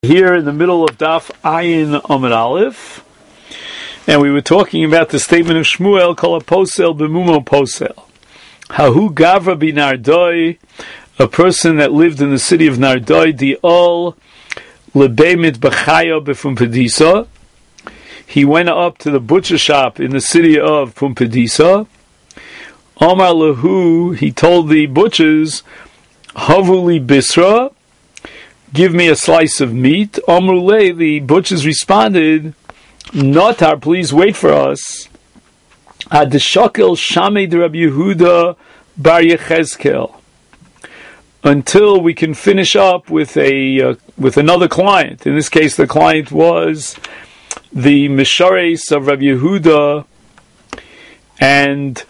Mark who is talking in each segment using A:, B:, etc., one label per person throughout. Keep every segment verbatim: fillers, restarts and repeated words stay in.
A: Here in the middle of Daf Ayin Amud Aleph, and we were talking about the statement of Shmuel, Kol HaPosel B'mumo Posel. Hahu Gavra B'Nardoi, a person that lived in the city of Nardoi, Di'ol Lebemit B'Chayo B'Pumbedisa. He went up to the butcher shop in the city of Pumbedisa. Omar Lahu, he told the butchers, Havuli Bisra, give me a slice of meat. Amruleh, the butchers responded, Notar, please wait for us. Adeshakel Shamed Rabbi Yehuda Bar Yechezkel, until we can finish up with a uh, with another client. In this case, the client was the Mishares of Rabbi Yehuda, and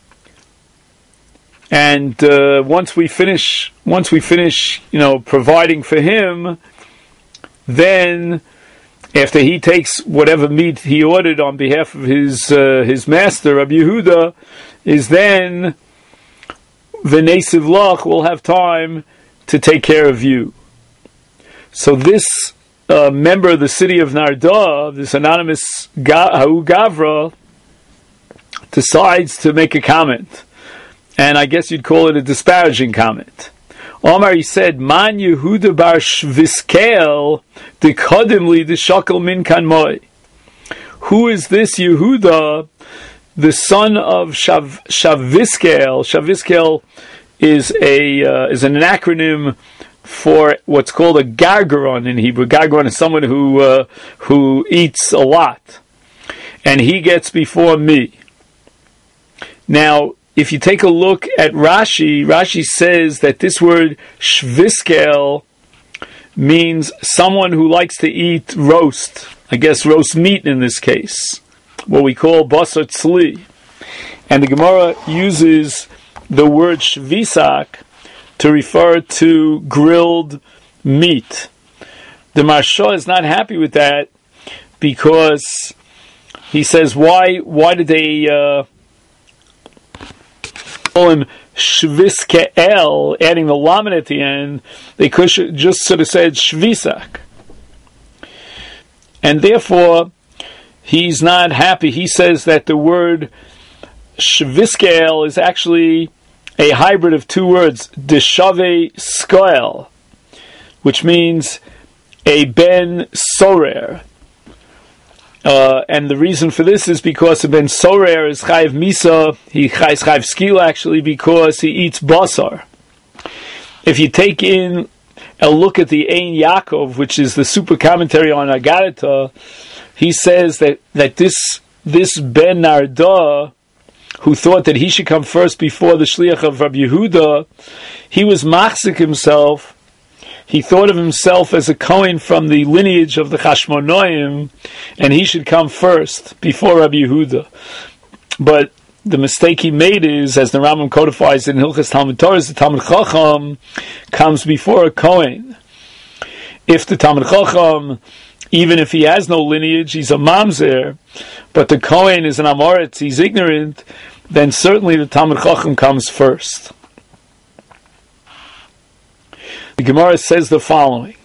A: And uh, once we finish, once we finish, you know, providing for him, then after he takes whatever meat he ordered on behalf of his uh, his master, Rabbi Yehuda, is then V'nesiv Lach will have time to take care of you. So this uh, member of the city of Narda, this anonymous Ha'u Gavra, decides to make a comment. And I guess you'd call it a disparaging comment. Omar, he said, Man Yehuda bar Shviskel dekadimli deshakel min kanmoi. Who is this Yehuda, the son of Shav, Shaviskel? Shaviskel is a uh, is an acronym for what's called a gargaron in Hebrew. Gargaron is someone who uh, who eats a lot, and he gets before me. Now, if you take a look at Rashi, Rashi says that this word shviskel means someone who likes to eat roast. I guess roast meat in this case, what we call basar tzli. And the Gemara uses the word shvisak to refer to grilled meat. The Marsha is not happy with that because he says, why, why did they... Uh, call him Shviskel, adding the lamed at the end. They could just sort of said Shvisak. And therefore, he's not happy. He says that the word Shviskel is actually a hybrid of two words, Deshave Skoel, which means a Ben Sorer. Uh, and the reason for this is because the Ben Sorer is Chayiv Misa, he Chayiv Skila actually, because he eats basar. If you take in a look at the Ein Yaakov, which is the super commentary on Agadata, he says that, that this this Ben Narda, who thought that he should come first before the Shliach of Rabbi Yehuda, he was machzik himself. He thought of himself as a Kohen from the lineage of the Chashmonoim, and he should come first before Rabbi Yehuda. But the mistake he made is, as the Rambam codifies in Hilchas Talmud Torah, the Talmud Chacham comes before a Kohen. If the Talmud Chacham, even if he has no lineage, he's a mamzer, but the Kohen is an Amoritz, he's ignorant, then certainly the Talmud Chacham comes first. The Gemara says the following: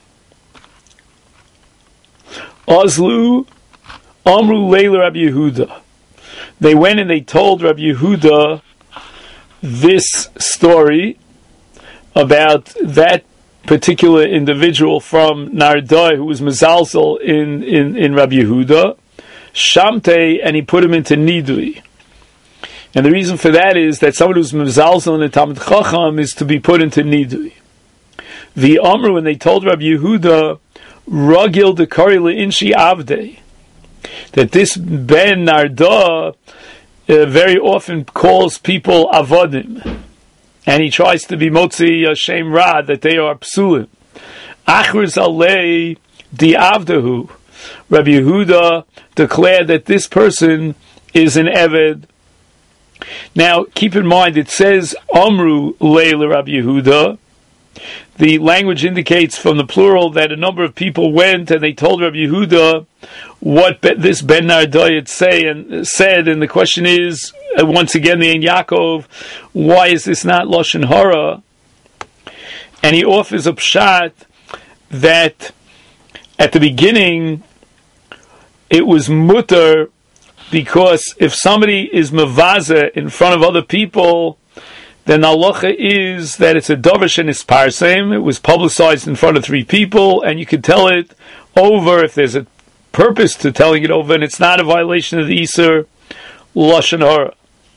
A: Ozlu Amru Leila Rabbi Yehuda. They went and they told Rabbi Yehuda this story about that particular individual from Nardoi who was mezalzel in, in, in Rabbi Yehuda, Shamte, and he put him into Nidui. And the reason for that is that someone who's mezalzel in the Talmud Chacham is to be put into Nidui. The Amru, when they told Rabbi Yehuda, Ragil dekari le'inshi avdei, that this Ben Narda uh, very often calls people avodim, and he tries to be motzi Hashem ra, that they are psulim. Achur zalei di avdahu. Rabbi Yehuda declared that this person is an eved. Now, keep in mind, it says Amru leila Rabbi Yehuda. The language indicates from the plural that a number of people went and they told Rabbi Yehuda what be, this Ben Nardoi had say and said, and the question is, uh, once again, the Ein Yaakov, why is this not Lashon Hara? And he offers a pshat that at the beginning, it was mutter, because if somebody is mavaza in front of other people, then the halacha is that it's a dovish and it's parsem. It was publicized in front of three people, and you can tell it over if there's a purpose to telling it over, and it's not a violation of the Iser Lashon Hara.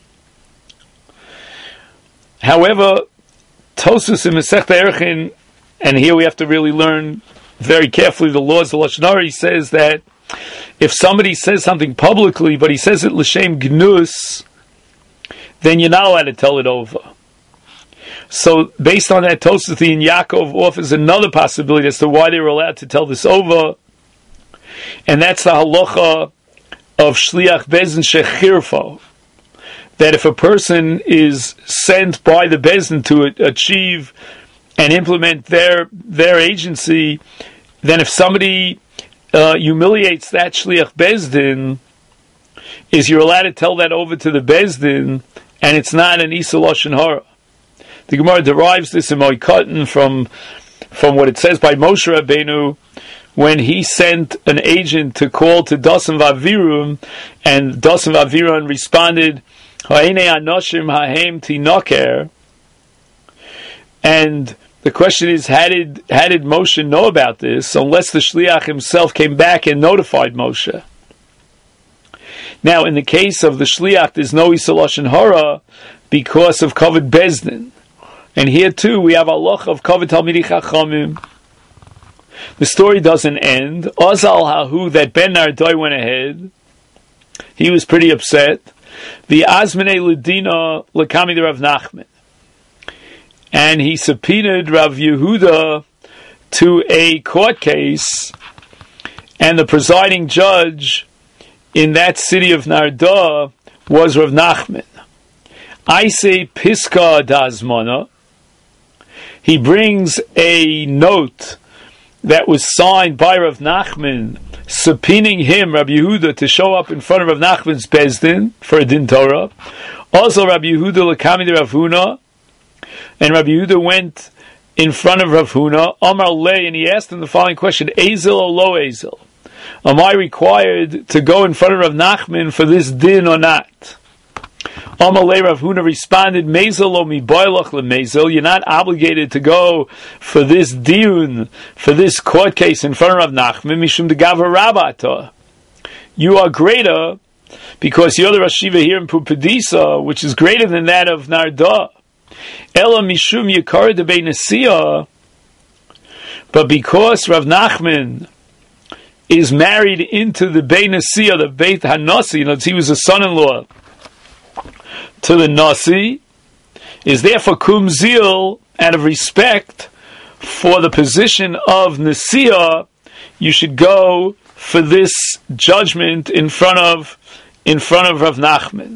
A: However, Tosfos in Masechta Erchin, and here we have to really learn very carefully the laws of Lashon Hara, he says that if somebody says something publicly, but he says it l'shem gnus, then you're not allowed to tell it over. So, based on that, Tosfos in Yaakov offers another possibility as to why they were allowed to tell this over, and that's the halacha of shliach bezin shechirfo, that if a person is sent by the bezin to achieve and implement their their agency, then if somebody uh, humiliates that shliach bezdin, is you're allowed to tell that over to the bezdin, and it's not an Isa Lashon Hara. The Gemara derives this in Moikatan from from what it says by Moshe Rabbeinu when he sent an agent to call to Dasan Vavirum, and Dasan Vavirum responded, Ha'enei anoshim hahem tinoker. And the question is, how did how did Moshe know about this unless the Shliach himself came back and notified Moshe? Now, in the case of the Shliach, there's no Isa Lashon Hara because of Kavod Bezdin. And here too, we have a loch of Kavod Talmidei Chachamim. The story doesn't end. Ozal Hahu, that Ben Nardoi went ahead. He was pretty upset. The Azmene Ledina Lekami the Rav Nachman. And he subpoenaed Rav Yehuda to a court case, and the presiding judge in that city of Narda was Rav Nachman. I say Piska Dazmana. He brings a note that was signed by Rav Nachman, subpoenaing him, Rabbi Yehuda, to show up in front of Rav Nachman's Bezdin for a Din Torah. Also, Rabbi Yehuda Lekami de Rav Huna, and Rabbi Yehuda went in front of Rav Huna, Amar Le, and he asked him the following question: Ezel or lo Ezel? Am I required to go in front of Rav Nachman for this din or not? Amalei Rav Huna responded, Mezel lo mi boilach le mezel. You're not obligated to go for this diun, for this court case in front of Rav Nachman, mishum de gavra rabata. You are greater because you're the Rosh Yeshiva here in Pumbedisa, which is greater than that of Narda. Ela mishum yikar de bei Nesiya. But because Rav Nachman is married into the Bei Nesiya, the Beit Hanasi, you know, he was a son-in-law to the Nasi, is therefore kum zil, out of respect for the position of Nesiya, you should go for this judgment in front of in front of Rav Nachman.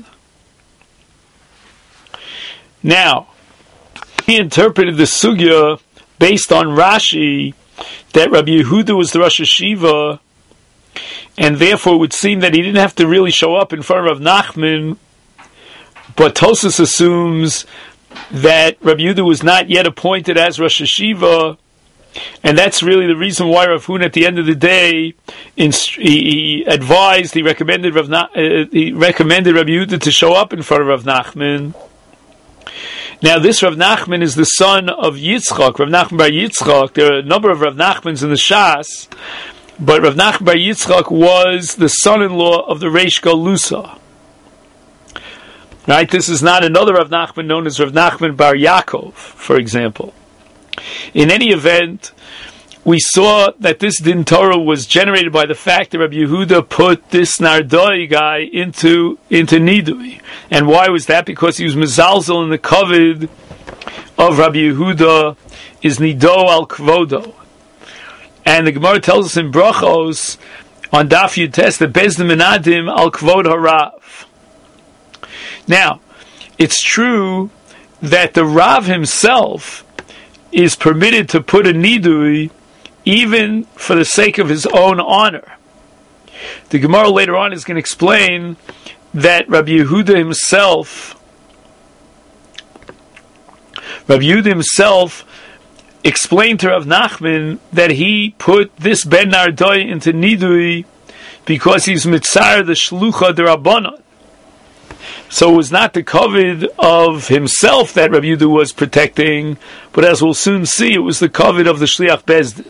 A: Now, he interpreted the sugya based on Rashi that Rabbi Yehuda was the Rosh Yeshiva, and therefore it would seem that he didn't have to really show up in front of Rav Nachman. But Tosfos assumes that Rabbi Yehuda was not yet appointed as Rosh Yeshiva, and that's really the reason why Rav Huna, at the end of the day, he, he advised, he recommended Rav Na, uh, he recommended Rabbi Yehuda to show up in front of Rav Nachman. Now, this Rav Nachman is the son of Yitzchak, Rav Nachman bar Yitzchak. There are a number of Rav Nachmans in the Shas, but Rav Nachman bar Yitzchak was the son-in-law of the Reish Galusa. Right? This is not another Rav Nachman known as Rav Nachman bar Yaakov, for example. In any event, we saw that this Din Torah was generated by the fact that Rabbi Yehuda put this Nardoi guy into into Nidui. And why was that? Because he was mezalzel in the kavod of Rabbi Yehuda is Nido al Kvodo. And the Gemara tells us in Brachos on Daf Yutes that Bezdin Menadim al Kvod Harav. Now, it's true that the Rav himself is permitted to put a Nidui even for the sake of his own honor. The Gemara later on is going to explain that Rabbi Yehuda himself, Rabbi Yehuda himself explained to Rav Nachman that he put this Ben Nardoi into Nidui because he's Mitzar the Shlucha D'Rabbanan. So it was not the covet of himself that Rabbi Yehuda was protecting, but as we'll soon see, it was the covet of the Shliach Bezdin.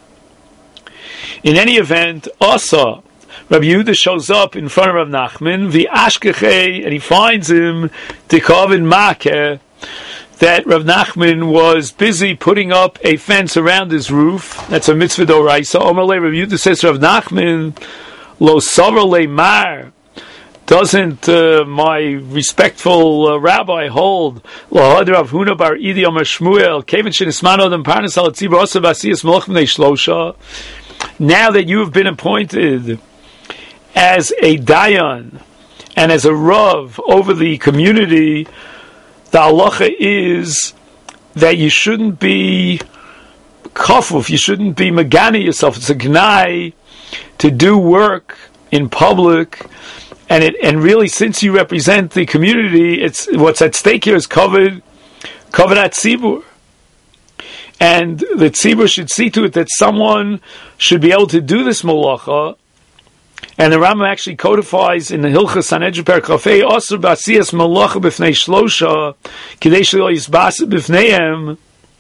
A: In any event, also, Rabbi Yehuda shows up in front of Rav Nachman, v'ashkechei, and he finds him, t'kovin makeh, that Rav Nachman was busy putting up a fence around his roof. That's a mitzvah d'oraisa. Omer le Rabbi Yehuda says to Rav Nachman, lo savar le mar, doesn't uh, my respectful uh, rabbi hold lahad Rav Huna bar Idi Omer Shmuel kevin shenismano dem parnas al tzibur osav asiyas melech b'nei shlosha. Now that you have been appointed as a dayan and as a rav over the community, the halacha is that you shouldn't be kafuf, you shouldn't be megani yourself. It's a gnai to do work in public. And it, and really, since you represent the community, it's what's at stake here is covered, covered at tzibur, and the tzibur should see to it that someone should be able to do this malacha. And the Rambam actually codifies in the Hilchas Sanhedrin Perek Chafei Asur B'asiyas Malacha B'fnei Shlosha Kidei Shelo Yisbasa B'fneihem,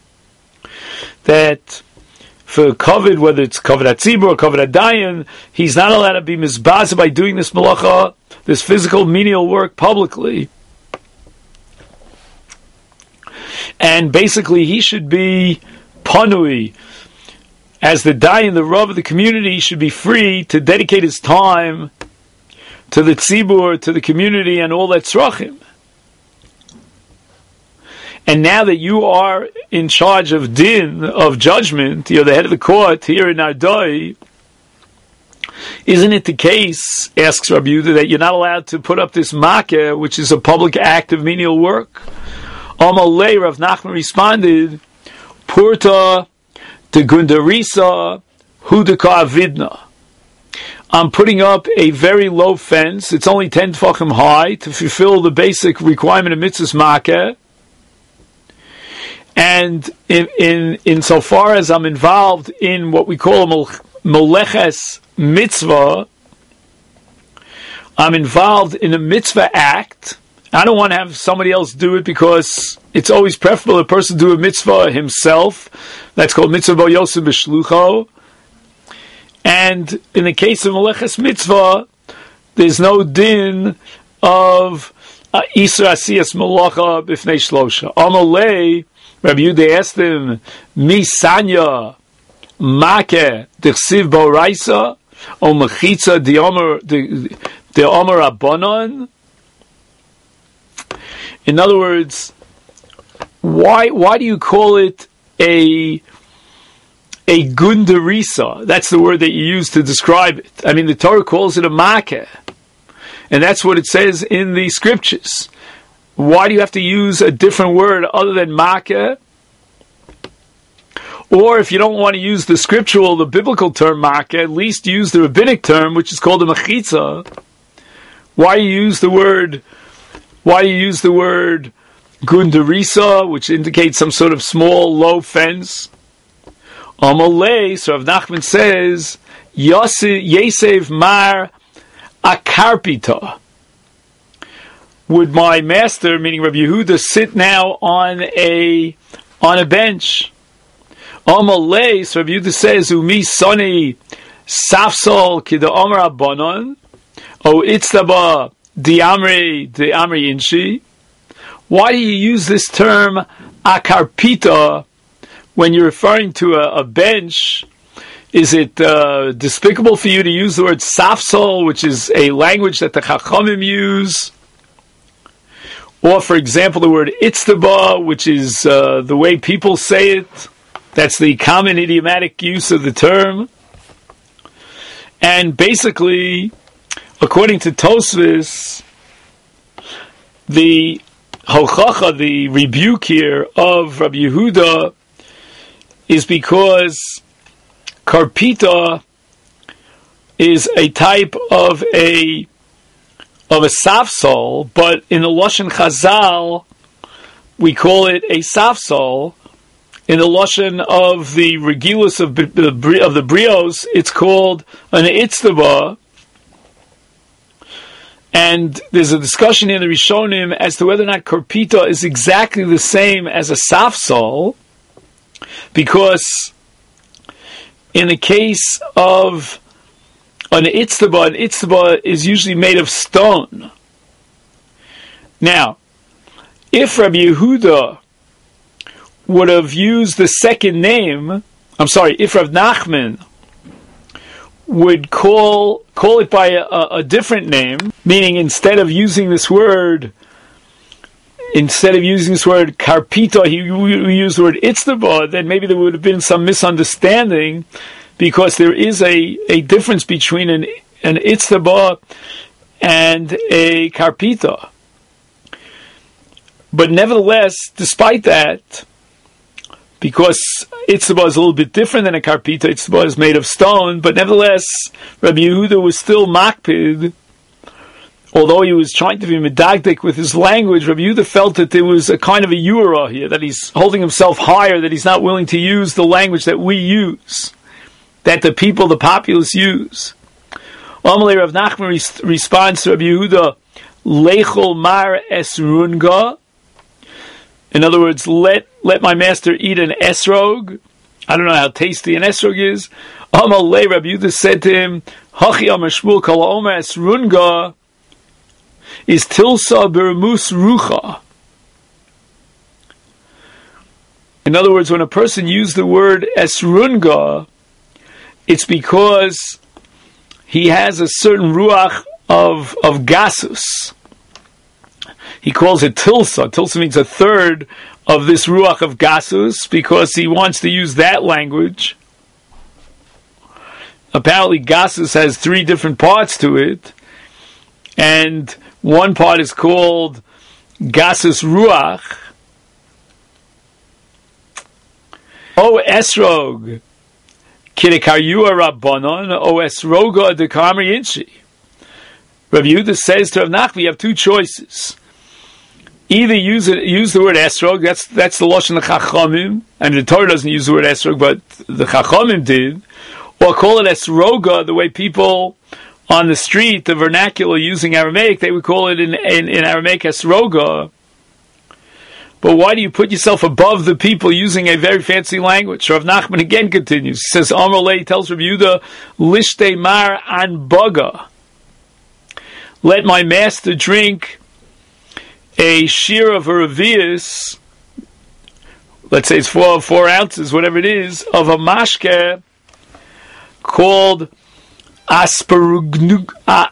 A: that for covered, whether it's covered at tzibur or covered at dayan, he's not allowed to be mizbaz by doing this malacha, this physical menial work publicly. And basically he should be panui. As the dayan, the rav of the community, he should be free to dedicate his time to the tzibur, to the community, and all that tzrachim. And now that you are in charge of din, of judgment, you're the head of the court here in Nardoi, isn't it the case, asks Rabbi Yehuda, that you're not allowed to put up this makeh, which is a public act of menial work? Amalei, Rav Nachman responded, Purta de Gundarisa Hudaka Avidna. I'm putting up a very low fence, it's only ten tefachim high, to fulfill the basic requirement of mitzvahs makeh. And in, in insofar as I'm involved in what we call a moleches mitzvah, I'm involved in a mitzvah act. I don't want to have somebody else do it because it's always preferable a person do a mitzvah himself. That's called mitzvah bo yosef b'shlucho. And in the case of moleches mitzvah, there's no din of isra asiyas malacha b'fnei shlosha. Amalei, Rabbi Yehuda asked him, Mi sanya make d'chsiv bo'raisa o mechitza de omer abanon? In other words, why why do you call it a a gundarisa? That's the word that you use to describe it. I mean, the Torah calls it a makeh, and that's what it says in the scriptures. Why do you have to use a different word other than makeh? Or if you don't want to use the scriptural, the biblical term makeh, at least use the rabbinic term, which is called a mechitza. Why you use the word? Why you use the word gundarisa, which indicates some sort of small, low fence? Amalei, so Rav Nachman says, Yesev mar akarpita. Would my master, meaning Rabbi Yehuda, sit now on a on a bench? Amalei, so Rabbi Yehuda says, Umi soni safsol kida omer abanon, o itztaba diamri diamri inshi. Why do you use this term akarpita when you're referring to a, a bench? Is it uh, despicable for you to use the word safsol, which is a language that the Chachamim use? Or, for example, the word itztaba, which is uh, the way people say it. That's the common idiomatic use of the term. And basically, according to Tosfos, the hochacha, the rebuke here of Rabbi Yehuda, is because karpita is a type of a of a safsol, but in the Lashon Chazal, we call it a safsol, in the lashon of the regilus of the of the brios, it's called an itztaba. And there's a discussion in the Rishonim as to whether or not karpita is exactly the same as a safsal, because in the case of an itztaba, an itztaba is usually made of stone. Now, if Rabbi Yehuda would have used the second name, I'm sorry, if Rav Nachman would call call it by a, a different name, meaning instead of using this word, instead of using this word karpita, he used the word itztaba, then maybe there would have been some misunderstanding, because there is a, a difference between an an itztaba and a karpita. But nevertheless, despite that, because itztaba is a little bit different than a karpita, itztaba is made of stone, but nevertheless, Rabbi Yehuda was still makpid. Although he was trying to be medagdik with his language, Rabbi Yehuda felt that there was a kind of a yura here, that he's holding himself higher, that he's not willing to use the language that we use, that the people, the populace use. Amalei Rav Nachman responds to Rabbi Yehuda, Lechol mar esrunga. In other words, let let my master eat an esrog. I don't know how tasty an esrog is. Amalei Rabbi Yehuda said to him, Hachi amar Shmuel kol ha'omer esrunga is tilsa bermus rucha. In other words, when a person used the word esrunga, it's because he has a certain ruach of of gasus. He calls it tilsa. Tilsa means a third of this ruach of gasus, because he wants to use that language. Apparently gasus has three different parts to it, and one part is called gasus ruach. O esrog kirikaryua rabbanon, o esroga dekamri inchi. Rabbi Yehuda says to Rav Nachman, you have two choices. Either use it, use the word esrog, that's that's the lashon of Chachamim, and the Torah doesn't use the word esrog, but the Chachamim did, or call it esroga, the way people on the street, the vernacular using Aramaic, they would call it in, in, in Aramaic esroga. But why do you put yourself above the people using a very fancy language? Rav Nachman again continues. He says, Amrullah tells Rabbi Yehuda, Lishte mar an baga. Let my master drink a shear of a revius, let's say it's four, four ounces, whatever it is, of a mashke called asparug, uh,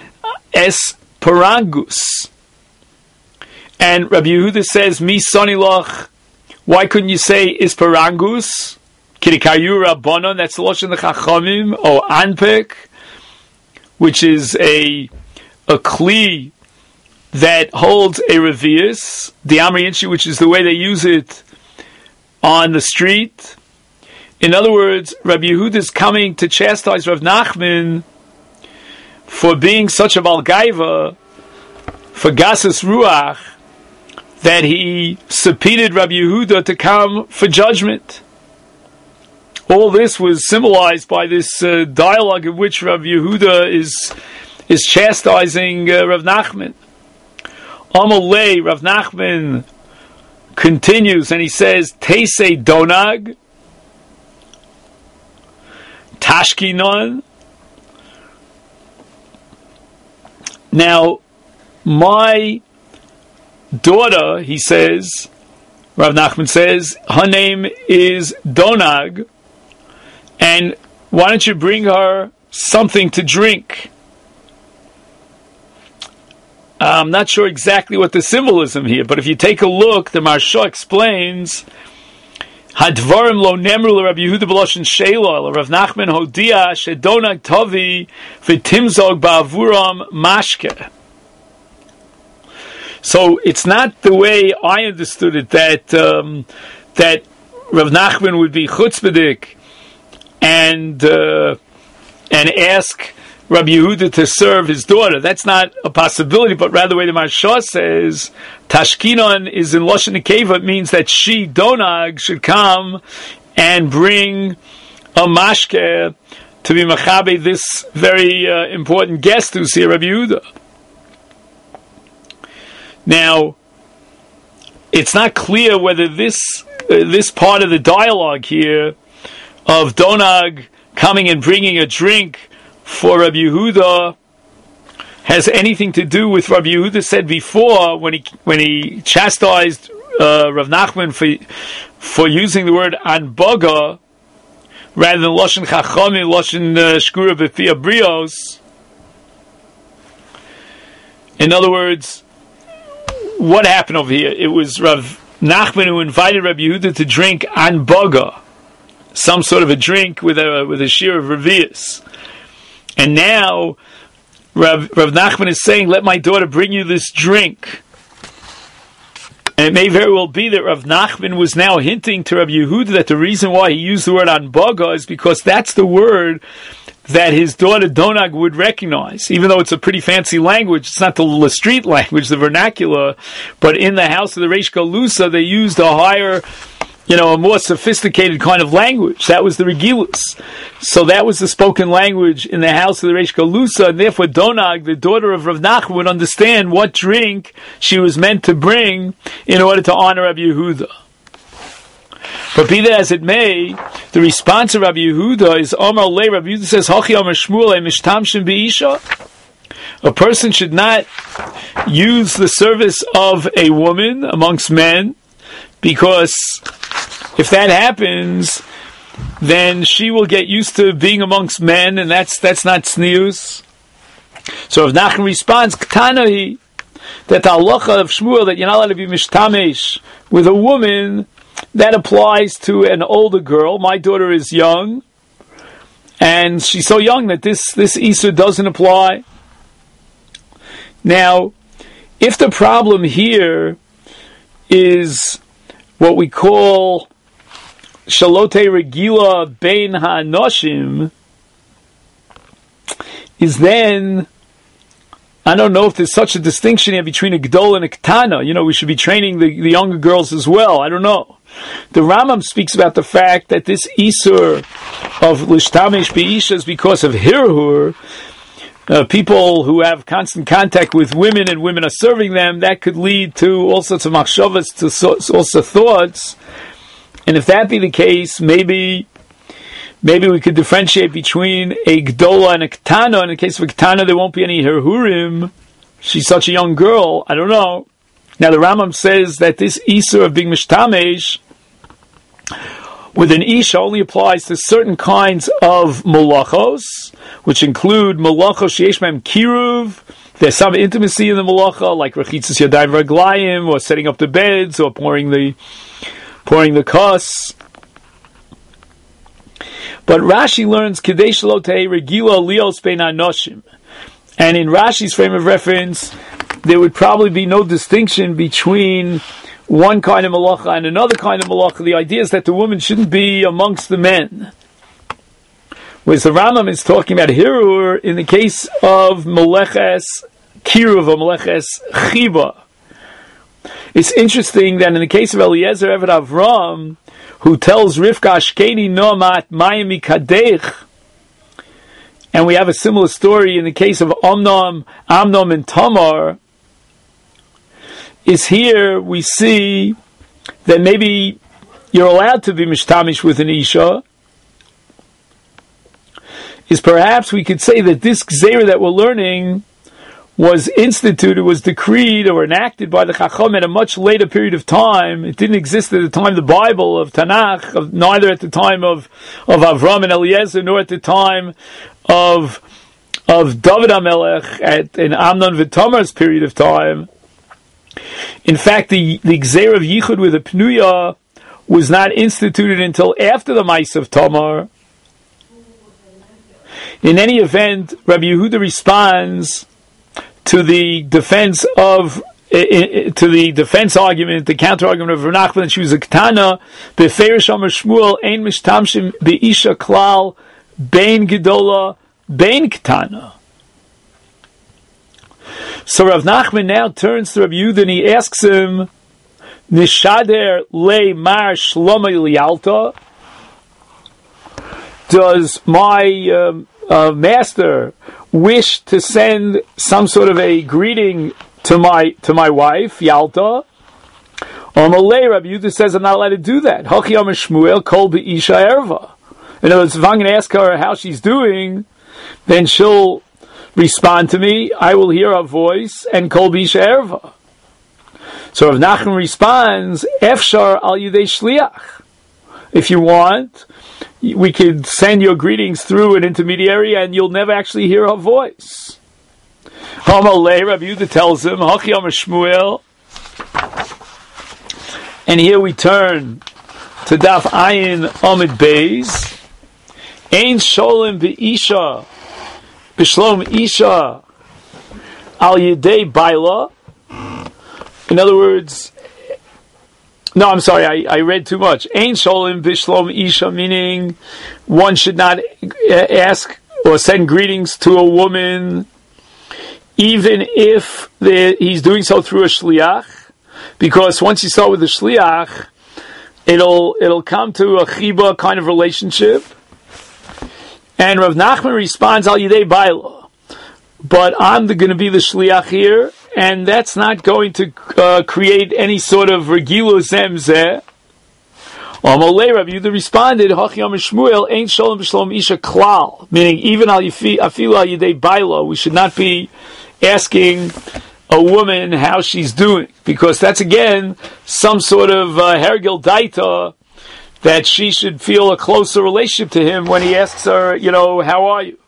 A: esperangus. And Rabbi Yehuda says, Mi sonilach, why couldn't you say esperangus? Kirikayu rabbanon, that's the lashon the Chachamim, or anpek, which is a a kli that holds a revius, the Amri Inchi, which is the way they use it on the street. In other words, Rabbi Yehuda is coming to chastise Rav Nachman for being such a Balgaiva, for Gasus Ruach, that he subpoenaed Rabbi Yehuda to come for judgment. All this was symbolized by this uh, dialogue in which Rabbi Yehuda is is chastising uh, Rav Nachman. Amalei, Rav Nachman continues and he says, Teisei donag, tashkinon. Now, my daughter, he says, Rav Nachman says, her name is Donag, and why don't you bring her something to drink? I'm not sure exactly what the symbolism here, but if you take a look, the Maharsha explains, Hadvarim lo nemru Rabbi Yehuda b'loshen sheila, Rav Nachman hodia shedonag tovi v'timzog ba'avuram mashke. So it's not the way I understood it, that um, that Rav Nachman would be chutzpahdik and uh, and ask Rabbi Yehuda to serve his daughter. That's not a possibility, but rather the way the Maharsha says, Tashkinon is in Lashon Nekeva. It means that she, Donag, should come and bring a mashke to be machabe this very uh, important guest who's here, Rabbi Yehuda. Now, it's not clear whether this uh, this part of the dialogue here of Donag coming and bringing a drink for Rabbi Yehuda has anything to do with Rabbi Yehuda said before when he when he chastised uh, Rav Nachman for for using the word anbaga rather than lashon chachamim, lashon shkura b'fia brios. In other words, what happened over here? It was Rav Nachman who invited Rabbi Yehuda to drink anbaga, some sort of a drink with a with a shear of revius. And now, Rav, Rav Nachman is saying, let my daughter bring you this drink. And it may very well be that Rav Nachman was now hinting to Rabbi Yehuda that the reason why he used the word anbaga is because that's the word that his daughter Donag would recognize. Even though it's a pretty fancy language, it's not the street language, the vernacular, but in the house of the Reish Galusa, they used a higher, you know, a more sophisticated kind of language. That was the Regilus. So that was the spoken language in the house of the Reish Galusa, and therefore Donag, the daughter of Rav Nachman, would understand what drink she was meant to bring in order to honor Rabbi Yehuda. But be that as it may, the response of Rabbi Yehuda is, Omar Le, Rabbi Yehuda says, Hachi Amar Shmuel, Mishtamshin Be'isha. A person should not use the service of a woman amongst men, because if that happens, then she will get used to being amongst men, and that's that's not sneus. So if Nachman responds, Ktanahi, that the halacha of Shmuel, that you're not allowed to be mishtamesh with a woman, that applies to an older girl. My daughter is young, and she's so young that this, this Isur doesn't apply. Now, if the problem here is what we call shalote regila bein ha'anoshim, is then, I don't know if there's such a distinction here between a Gdol and a Ketana. You know, we should be training the, the younger girls as well. I don't know. The Rambam speaks about the fact that this Isur of Lishtamish Be'isha is because of Hirhur, uh, people who have constant contact with women and women are serving them. That could lead to all sorts of machshavas, to so, also thoughts. And if that be the case, maybe maybe we could differentiate between a Gdola and a Ketana. In the case of a Ketana, there won't be any Hirhurim. She's such a young girl. I don't know. Now the Rambam says that this Isur of being Mishtamesh with an Isha only applies to certain kinds of malachos, which include malachos sheyesh mem kiruv. There's some intimacy in the malacha, like rechitzas yadayim raglayim, or setting up the beds, or pouring the pouring the kos. But Rashi learns Kedei shelo tehei regila lios bein anoshim, and in Rashi's frame of reference, there would probably be no distinction between one kind of malacha and another kind of malacha. The idea is that the woman shouldn't be amongst the men. Whereas the Rambam is talking about hirur in the case of meleches kiruv or meleches chiba. It's interesting that in the case of Eliezer Eved Avram, who tells Rivka Ashkeni Noamat Mayim Mikadech, and we have a similar story in the case of Amnon, Amnon and Tamar, is here we see that maybe you're allowed to be mishtamish with an Isha, is perhaps we could say that this Gzeira that we're learning was instituted, was decreed or enacted by the Chacham at a much later period of time. It didn't exist at the time of the Bible, of Tanakh, of, neither at the time of, of Avram and Eliezer, nor at the time of of David HaMelech at in Amnon v'Tamar's period of time. In fact, the, the Gzeir of Yichud with a Pnuya was not instituted until after the Ma'is of Tamar. In any event, Rabbi Yehuda responds to the defense of to the defense argument, the counter argument of Rav Nachman that she was a Ketana. Beferish Amar Shmuel ein mishtamshim be'isha klal bein gedola bein ktana. So Rav Nachman now turns to Rabbi Yehuda and he asks him, Nishader le mar shlomo lialta? Does my um, uh, master wish to send some sort of a greeting to my to my wife, Yalta? Or Malay, Rabbi Yehuda says I'm not allowed to do that. Hachi Amar Shmuel kol be'isha erva. In other words, if I'm going to ask her how she's doing, then she'll respond to me. I will hear her voice and kol be'isha erva. So Rav Nachman responds, Efshar al yidei shliach. If you want, we could send your greetings through an intermediary and you'll never actually hear her voice. Hamalei, Rabbi Yehuda tells him, Hachi Amar Shmuel. And here we turn to Daf Ayin Amid Beis. Ein Sholem Be'isha B'Shlom Isha Al Yedei Baila. In other words, no, I'm sorry, I, I read too much. Ein Sholem B'Shlom Isha, meaning one should not ask or send greetings to a woman even if he's doing so through a shliach, because once you start with the shliach, it'll it'll come to a chiba kind of relationship. And Rav Nachman responds, Al Yidei Baila, but I'm going to be the shliach here, and that's not going to uh, create any sort of regilo zemzeh. Amalei, Rabbi Yehuda responded, Hachi Amar Shmuel, Ein Sholem B'Shlom Isha Klal, meaning even Al Afilu Al Yidei Baila, we should not be asking a woman how she's doing, because that's again some sort of uh, hergel daita that she should feel a closer relationship to him when he asks her, you know, how are you?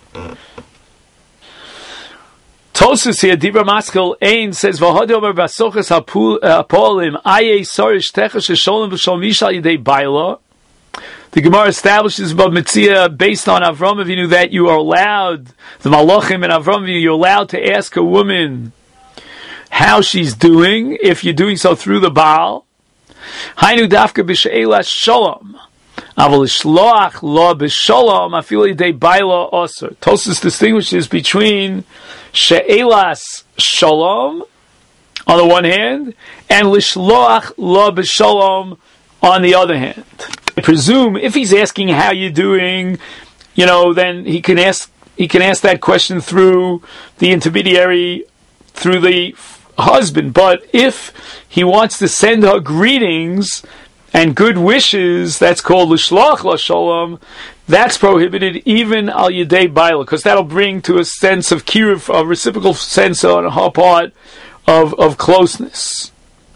A: Tosus here, Dibra Maskel Ein says, V'hodomer basoches hapolim aye sorish techash sholem v'sholem isha yidei baila. The Gemara establishes about Metzia based on Avram Avinu that you are allowed, the Malachim and Avram Avinu, you're allowed to ask a woman how she's doing if you're doing so through the Baal. Hainu dafka b'she'elas shalom. Aval ishloach lo b'shalom afilu yidei baila osur. Tosfos distinguishes between she'elas shalom on the one hand and lishloach lo b'shalom on the other hand. I presume if he's asking how you're doing, you know, then he can ask he can ask that question through the intermediary, through the husband. But if he wants to send her greetings and good wishes, that's called l'shloach l'shalom. That's prohibited even al yedei baila, because that'll bring to a sense of kiruv, a reciprocal sense on her part of of closeness.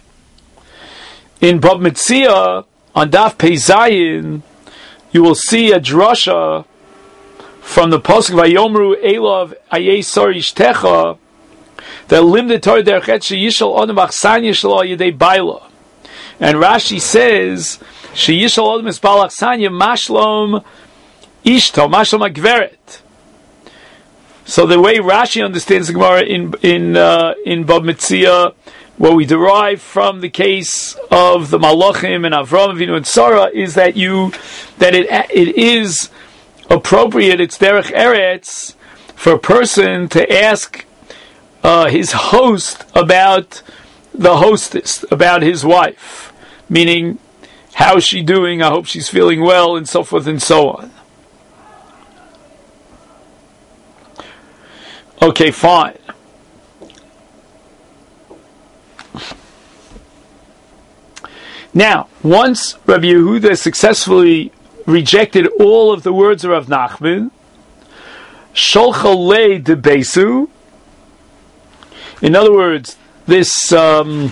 A: In Bab Metzia, on Daf Pei Zayin, you will see a drasha from the pasuk Vayomru Elav Ayei Sor Ishtecha that limded Torah derchet sheyishal odem achsanya shelo yedei baila. And Rashi says sheyishal odem espal achsanya mashlom ishto mashlom agveret. So the way Rashi understands the Gemara in in uh, in Bab Metzia, what we derive from the case of the Malachim and Avram Avinu and Sarah is that you that it it is appropriate, it's derech eretz, for a person to ask uh, his host about the hostess, about his wife, meaning how's she doing? I hope she's feeling well, and so forth and so on. Okay, fine. Now, once Rabbi Yehuda successfully rejected all of the words of Rav Nachman, Sholcha le de Besu, in other words, this um,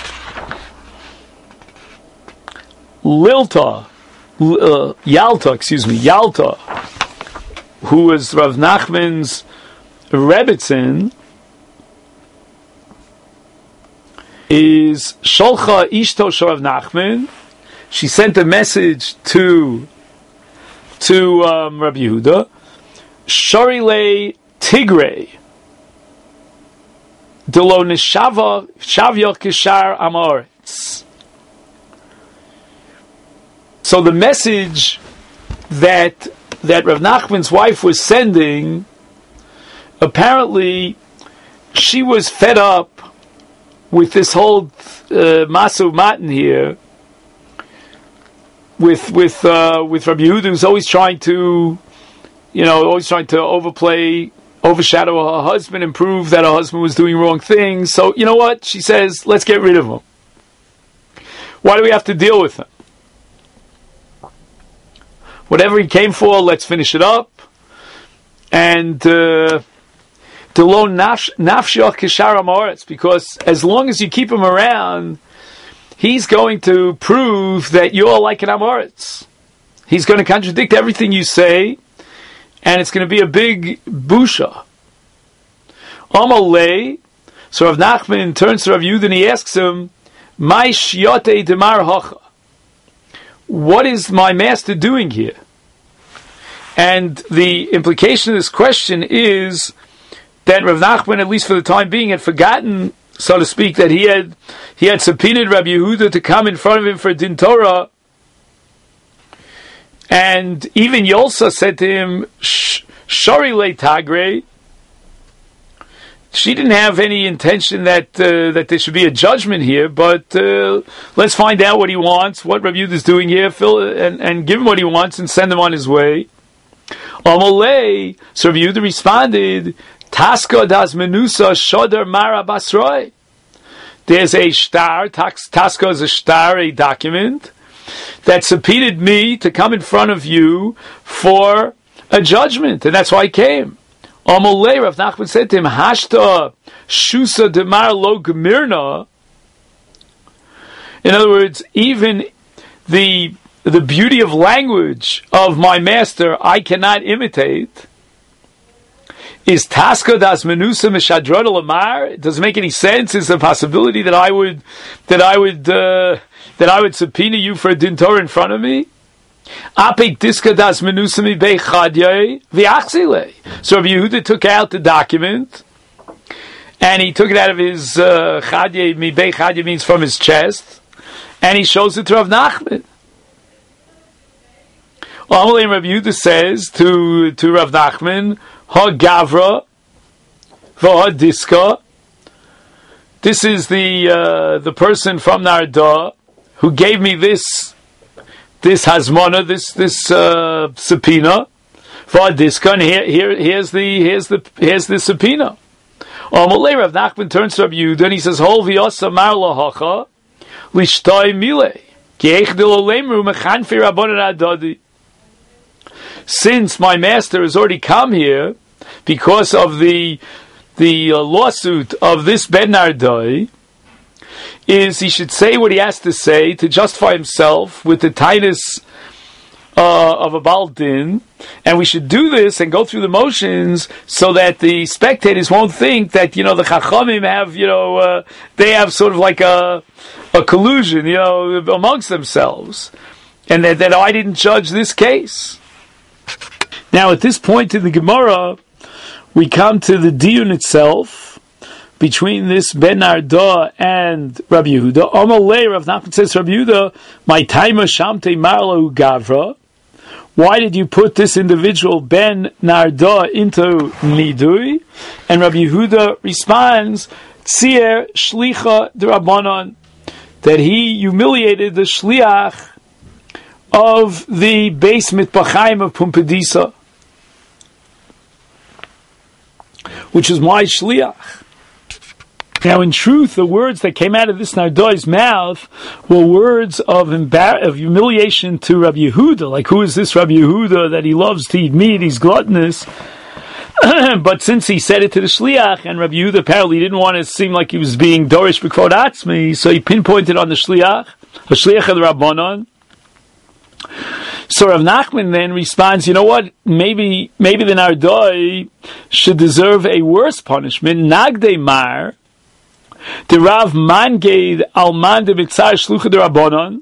A: Lilta, uh, Yalta, excuse me, Yalta, who was Rav Nachman's Rebbitzin, is Sholcha Ishto Rav Nachman. She sent a message to to um, Rabbi Yehuda. Shorile Tigre Delo Neshava Shavya Kishar Amoritz. So the message that that Rav Nachman's wife was sending, apparently she was fed up with this whole uh, Masu Matan here, with with uh, with Rabbi Yehuda, who's always trying to, you know, always trying to overplay, overshadow her husband and prove that her husband was doing wrong things. So, you know what? She says, let's get rid of him. Why do we have to deal with him? Whatever he came for, let's finish it up. And uh, because as long as you keep him around, he's going to prove that you're like an Amoritz. He's going to contradict everything you say, and it's going to be a big busha. Amalei. So Rav Nachman turns to Rav Yehuda and he asks him, "My shiote demar hacha." What is my master doing here? And the implication of this question is that Rav Nachman, at least for the time being, had forgotten, so to speak, that he had he had subpoenaed Rabbi Yehuda to come in front of him for Din Torah. And even Yolsa said to him, "Shari le tagre." She didn't have any intention that uh, that there should be a judgment here, but uh, let's find out what he wants, what Rabbi Yehuda is doing here, fill, and, and give him what he wants and send him on his way. Amalei, so Rabbi Yehuda responded, Taska das menusa shodar mara basroi. There's a shtar, Taska is a shtar, a document, that subpoenaed me to come in front of you for a judgment, and that's why I came. Amalei, Rav Nachman said to him, Hashta shusa demar lo gemirna. In other words, even the the beauty of language of my master I cannot imitate. Is Taska das menusa mishadrod lamar? It doesn't make any sense. Is the possibility that I would that I would uh, that I would subpoena you for a din Torah in front of me? Apik diska das menusa mi bei chadye v'achzile. So Rabbi Yehuda took out the document and he took it out of his uh, chadye. Mi bei chadye means from his chest, and he shows it to Rav Nachman. Amalei Rabbi Yehuda says to to Rav Nachman, Ha Gavra, V'ha Diska. This is the uh, the person from Narda who gave me this this Hazmona, this this uh, subpoena. V'ha Diska, and here, here here's the here's the here's the subpoena. Amalei Rav Nachman turns to Rabbi Yehuda and he says, Hol v'yasa mar lahacha lishtoi mile ki echdil olemru mechanfi rabbanan adadi. Since my master has already come here because of the the uh, lawsuit of this Ben Nardai, is he should say what he has to say to justify himself with the tightness uh, of a Baal Din, and we should do this and go through the motions so that the spectators won't think that, you know, the Chachamim have, you know, uh, they have sort of like a a collusion, you know, amongst themselves, and that, that I didn't judge this case. Now, at this point in the Gemara, we come to the diyun itself between this Ben Arda and Rabbi Yehuda. Amalei, Rav Nachman says, Rabbi Yehuda, my taima shamte marlo gavra. Why did you put this individual Ben Narda into Nidui? And Rabbi Yehuda responds, Tzier shlicha d'Rabbanan, that he humiliated the shliach of the Beis Mitbachayim of Pumbedisa, which is my shliach. Now, in truth, the words that came out of this Nardai's mouth were words of embar- of humiliation to Rabbi Yehuda. Like, who is this Rabbi Yehuda that he loves to eat meat? He's gluttonous. But since he said it to the shliach, and Rabbi Yehuda apparently didn't want to seem like he was being dorish b'kvod atzmi, so he pinpointed on the shliach, the shliach of the Rabbanon. So Rav Nachman then responds, you know what, maybe maybe the Nardai should deserve a worse punishment. Nagde mar, the Rav Manged Alman de Mitzar Shlucha de Rabbanon.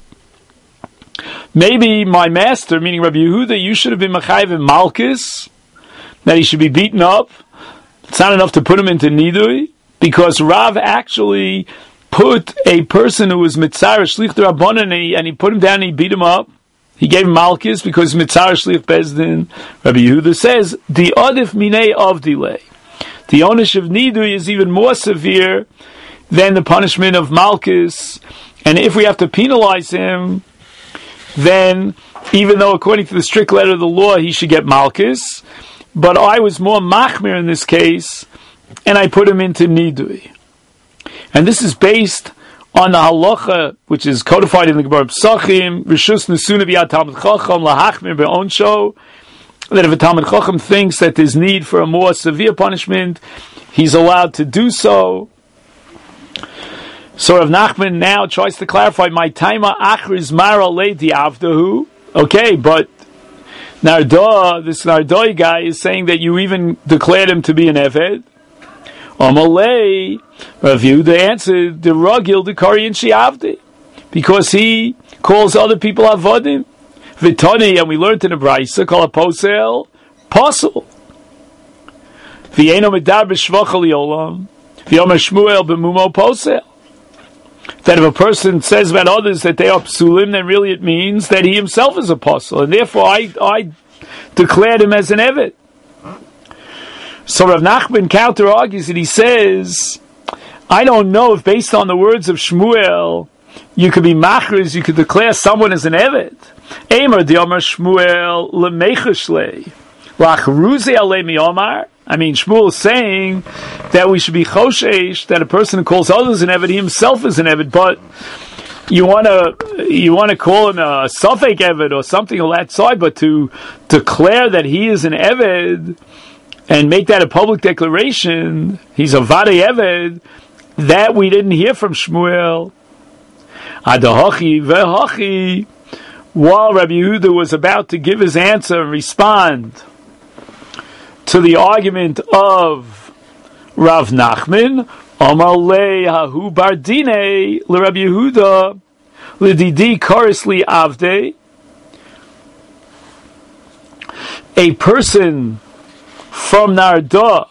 A: Maybe my master, meaning Rabbi Yehuda, you should have been Machayev in Malchus, that he should be beaten up. It's not enough to put him into Nidui, because Rav actually put a person who was Mitzar Shlucha de Rabbanon and he, and he put him down and he beat him up. He gave him Malchus because Mitzar Shlich Bezdin. Rabbi Yehuda says, the Adif Minei of delay. The onish of Nidui is even more severe than the punishment of Malchus. And if we have to penalize him, then even though according to the strict letter of the law he should get Malchus, but I was more machmir in this case, and I put him into Nidui. And this is based on the halacha, which is codified in the Gemara Pesachim, Rishus Nesuna B'Yad Talmid Chacham Lahachmir Be'onsho, that if a Talmid Chacham thinks that there's need for a more severe punishment, he's allowed to do so. So Rav Nachman now tries to clarify, my taima achriz mara leiti avdahu. Okay, but Narda, this Nardoi guy, is saying that you even declared him to be an Eved. Amalei, Rav Yehuda answered, the Ragil the Kariyan Shiavdi, because he calls other people Avodim. Vitani, and we learned in the Braisa, call a posel, posel. V'yeno medar b'shvachal yolam, v'yomer Shmuel b'mumo posel. That if a person says about others that they are psulim, then really it means that he himself is a apostle, and therefore I, I declared him as an Eved. So Rav Nachman counter argues and he says, I don't know if based on the words of Shmuel, you could be machriz, you could declare someone as an Eved. Eimer di'omar Shmuel lemechishlei lachruzi alei mi'omar. I mean, Shmuel is saying that we should be choshesh, that a person who calls others an Eved, he himself is an Eved, but you want to you want to call him a Safek Eved or something on that side, but to declare that he is an Eved and make that a public declaration, he's a Vadei Eved, that we didn't hear from Shmuel. Adahachi vehachi, while Rabbi Yehuda was about to give his answer and respond to the argument of Rav Nachman, Amar le hahu bardine le Rabbi Yehuda lididi karisli avde. A person from Narda,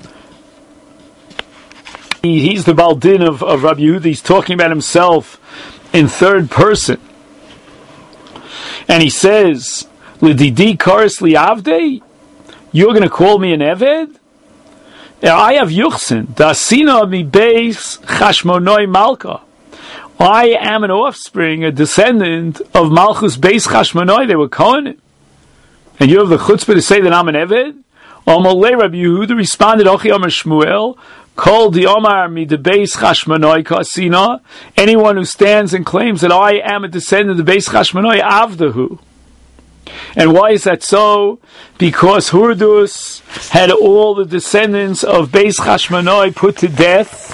A: he, he's the Baldin of, of Rabbi Yehuda, he's talking about himself in third person. And he says, lididi karisli avde? You're going to call me an Eved? I have Yuchsin. Dasina mi beis Chashmonoi Malka. I am an offspring, a descendant of Malchus beis Chashmonoi. They were Kohanim. And you have the chutzpah to say that I'm an Eved? Amalei Rabbi Yehuda responded, Ochi Omer Shmuel, Kol di Omar mi de beis Chashmonoi kasina. Anyone who stands and claims that I am a descendant of the beis Chashmonoi, Avdahu. And why is that so? Because Hurdus had all the descendants of Beis Chashmonoi put to death,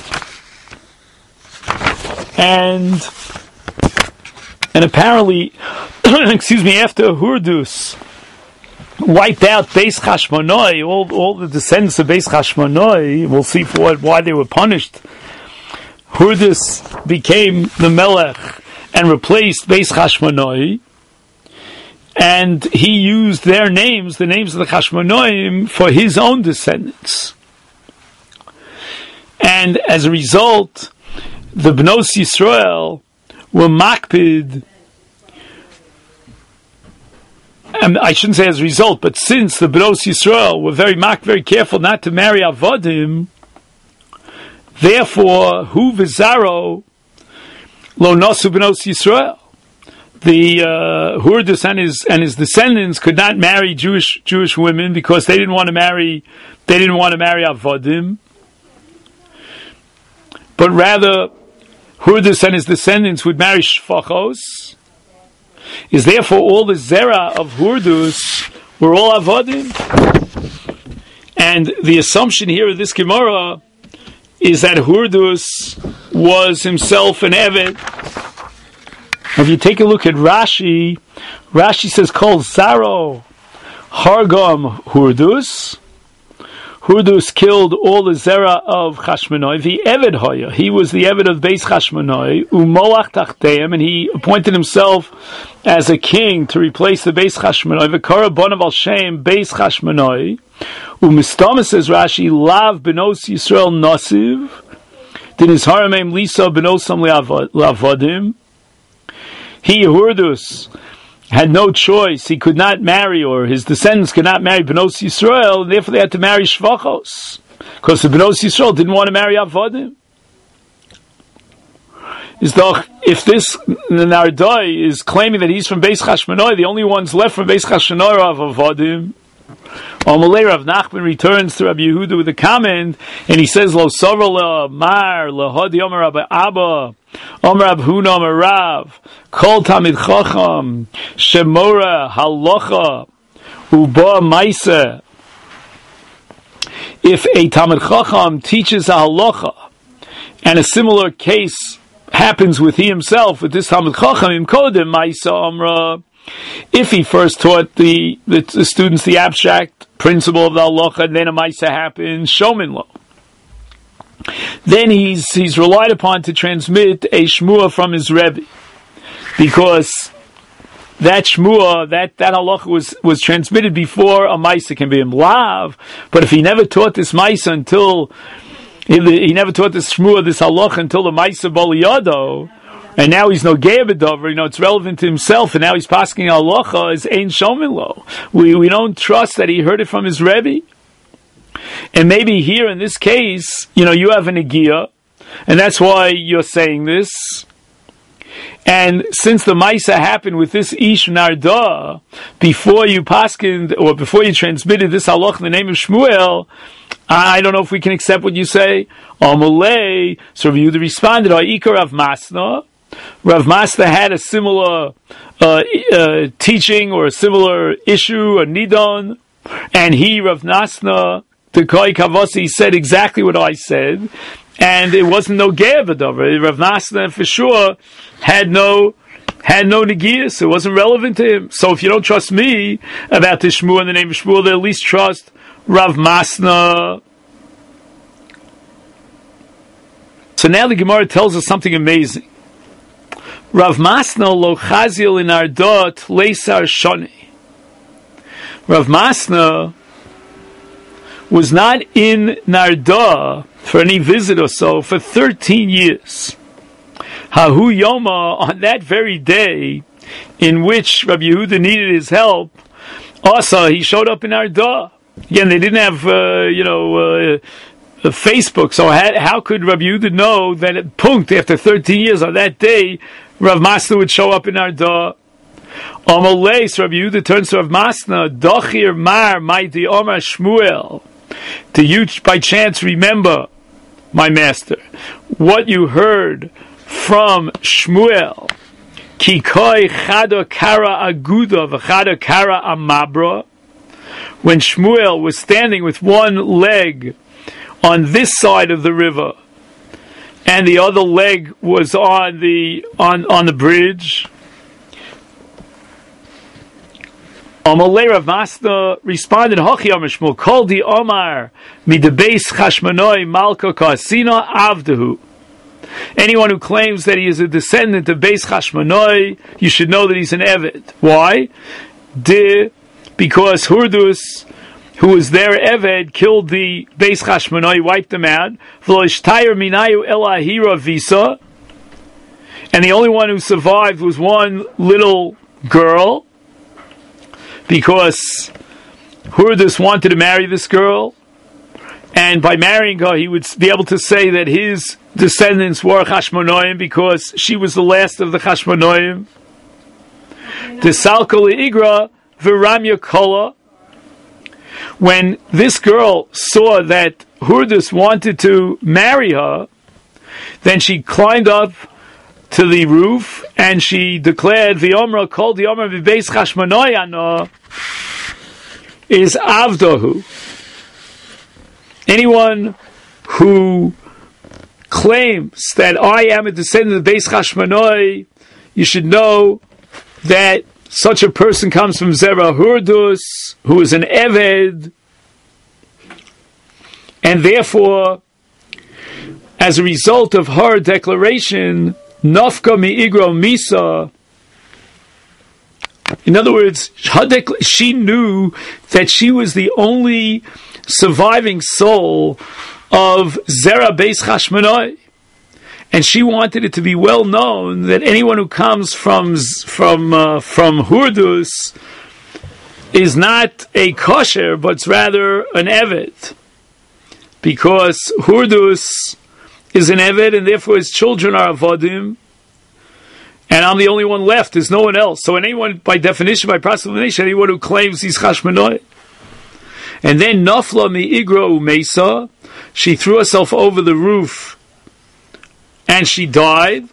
A: and and apparently, excuse me, after Hurdus wiped out Beis Chashmonoi, all all the descendants of Beis Chashmonoi, we'll see for what, why they were punished. Hurdus became the Melech and replaced Beis Chashmonoi. And he used their names, the names of the Chashmonoim, for his own descendants. And as a result, the Bnos Yisrael were makpid. And I shouldn't say as a result, but since the Bnos Yisrael were very mak, very careful not to marry Avodim, therefore, hu v'zaro lo nosu Bnos Yisrael. The uh, Hurdus and his and his descendants could not marry Jewish Jewish women because they didn't want to marry they didn't want to marry Avodim, but rather Hurdus and his descendants would marry Shfachos. Is therefore all the zera of Hurdus were all Avodim, and the assumption here of this Gemara is that Hurdus was himself an Eved. If you take a look at Rashi, Rashi says, Kol Zaro Hargam Hurdus. Hurdus killed all the Zera of Chashmonoi. The Eved Hoya. He was the Eved of Beis Chashmonoi. Umoach Tachteim, and he appointed himself as a king to replace the Beis Chashmonoi. V'kara Bonav al Shem Beis Chashmonoi. Umistama says Rashi, Lav Benos Yisrael Nosiv. Din his Haramim Lisa Benosam Lavodim. He, Hurdus, had no choice. He could not marry, or his descendants could not marry Bnos Yisrael, and therefore they had to marry Shvachos, because the Bnos Yisrael didn't want to marry Avodim. Is doch, if this Nardai is claiming that he's from Beis Chashmonai, the only ones left from Beis Chashmonai are Avodim. Amalei Rav Nachman returns to Rabbi Yehuda with a comment, and he says, Lo Sover La Mar La Hadi Omer Rabbi Abba Omer Rab Huna Omer Rav Kol Tamid Chacham Shemora Halacha Uba Maisa. If a Tamid Chacham teaches a halacha, and a similar case happens with he himself, with this Tamid Chacham Im Kodem Maisa Omra, if he first taught the, the, the students the abstract principle of the halacha, and then a Maisa happens, Shomin Lo, then he's he's relied upon to transmit a shmua from his Rebbe, because that shmua, that, that halacha was, was transmitted before a Maisa can be in Lav. But if he never taught this Maisa until he, he never taught this shmua, this halacha, until the Maisa Boliyado, and now he's no Ge'ebedover, you know, it's relevant to himself, and now he's passing halacha as Ein Shomin Lo. We we don't trust that he heard it from his Rebbe. And maybe here in this case, you know, you have an Agia, and that's why you're saying this. And since the Maisa happened with this Ish Narda, before you paskined, or before you transmitted this halach in the name of Shmuel, I don't know if we can accept what you say. Amalei, so Rav Yehuda responded, Ha'ikar Rav Masna. Rav Masna had a similar uh, uh, teaching, or a similar issue, a nidon, and he, Rav Masna, the Koi Kavasi, said exactly what I said, and it wasn't no Ge'ebedover. Rav Masna, for sure, had no had no Negias. It wasn't relevant to him. So if you don't trust me about this Shmuel in the name of Shmuel, then at least trust Rav Masna. So now the Gemara tells us something amazing. Rav Masna lo chazil in ardot leisar shoni. Rav Masna was not in Narda for any visit or so for thirteen years. Hahu Yoma, on that very day in which Rabbi Yehuda needed his help, also he showed up in Narda. Again, they didn't have, uh, you know, uh, uh, Facebook, so how, how could Rabbi Yehuda know that at Punkt, after thirteen years, on that day, Rav Masna would show up in Narda? Amalei, so Rabbi Yehuda turns to Rav Masna, Dochir Mar, Maiti Omar Shmuel. Do you, by chance, remember, my master, what you heard from Shmuel? Kikoi chado kara aguda v'chado kara amabra. When Shmuel was standing with one leg on this side of the river, and the other leg was on the on, on the bridge. Amalei Rav Masna responded, Hachi Amar Shmuel, Kol di Omar midebeis Chashmonai Malka Kasina Avdehu. Anyone who claims that he is a descendant of Beis Chashmonai, you should know that he's an Eved. Why? De, because Hurdus, who was their Eved, killed the Beis Chashmonai, wiped them out. V'loishtayr minayu elahira visa. And the only one who survived was one little girl, because Hurdus wanted to marry this girl, and by marrying her, he would be able to say that his descendants were Chashmonoim, because she was the last of the Chashmonoim. The Salkal Igra Viramya Kola. When this girl saw that Hurdus wanted to marry her, then she climbed up to the roof, and she declared, "V'omra kol di'omra v'beis Chashmonai ana is avdahu." Anyone who claims that I am a descendant of Beis Chashmonai, you should know that such a person comes from Zerah Hurdus, who is an Eved, and therefore, as a result of her declaration, Nafka mi'igro misa. In other words, she knew that she was the only surviving soul of Zerah Beis Chashmonai, And she wanted it to be well known that anyone who comes from from uh, from Hurdus is not a kosher, but it's rather an eved, because Hurdus is an eved, and therefore his children are avodim, and I'm the only one left. There's no one else. So anyone, by definition, by proclamation, anyone who claims he's chashmonoi. And then Nafla mi Igra umesa, she threw herself over the roof and she died.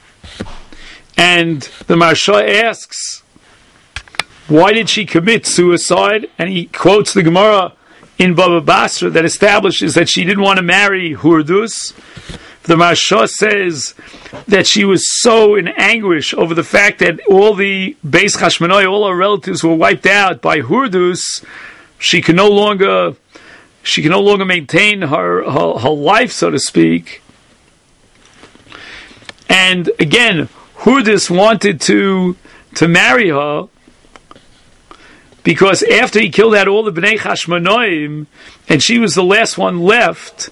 A: And the Marsha asks, why did she commit suicide? And he quotes the Gemara in Baba Basra that establishes that she didn't want to marry Hurdus. The Marsha says that she was so in anguish over the fact that all the Beis Chashmonai, all her relatives were wiped out by Hurdus. She can no longer, she can no longer maintain her, her, her life, so to speak. And again, Hurdus wanted to, to marry her because after he killed out all the Bnei Chashmonaim, and she was the last one left,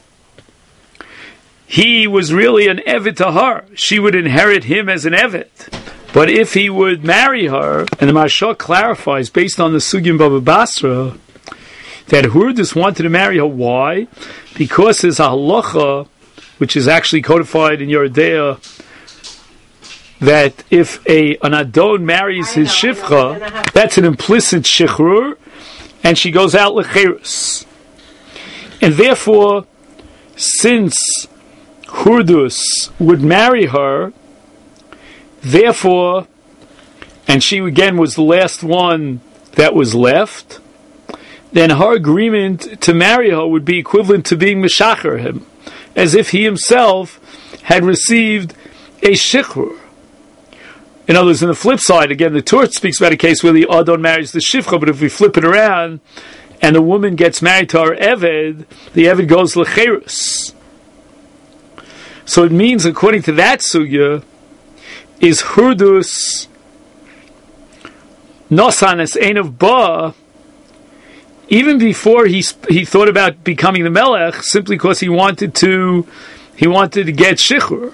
A: he was really an eved to her. She would inherit him as an eved. But if he would marry her, and the Marsha clarifies, based on the Sugim Baba Basra, that Hurdus wanted to marry her. Why? Because there's a halacha, which is actually codified in Yeridea, that if a an Adon marries his shifcha, that's an implicit shichrur, and she goes out lecherus. And therefore, since Hurdus would marry her, therefore, and she again was the last one that was left, then her agreement to marry her would be equivalent to being meshacher him, as if he himself had received a shichrur. In other words, on the flip side, again, the Torah speaks about a case where the Adon marries the shifcha, but if we flip it around, and the woman gets married to her eved, the eved goes lecherus. So it means, according to that sugya, is Hurdus nosan es ein of ba, even before he he thought about becoming the melech, simply because he wanted to he wanted to get shichur.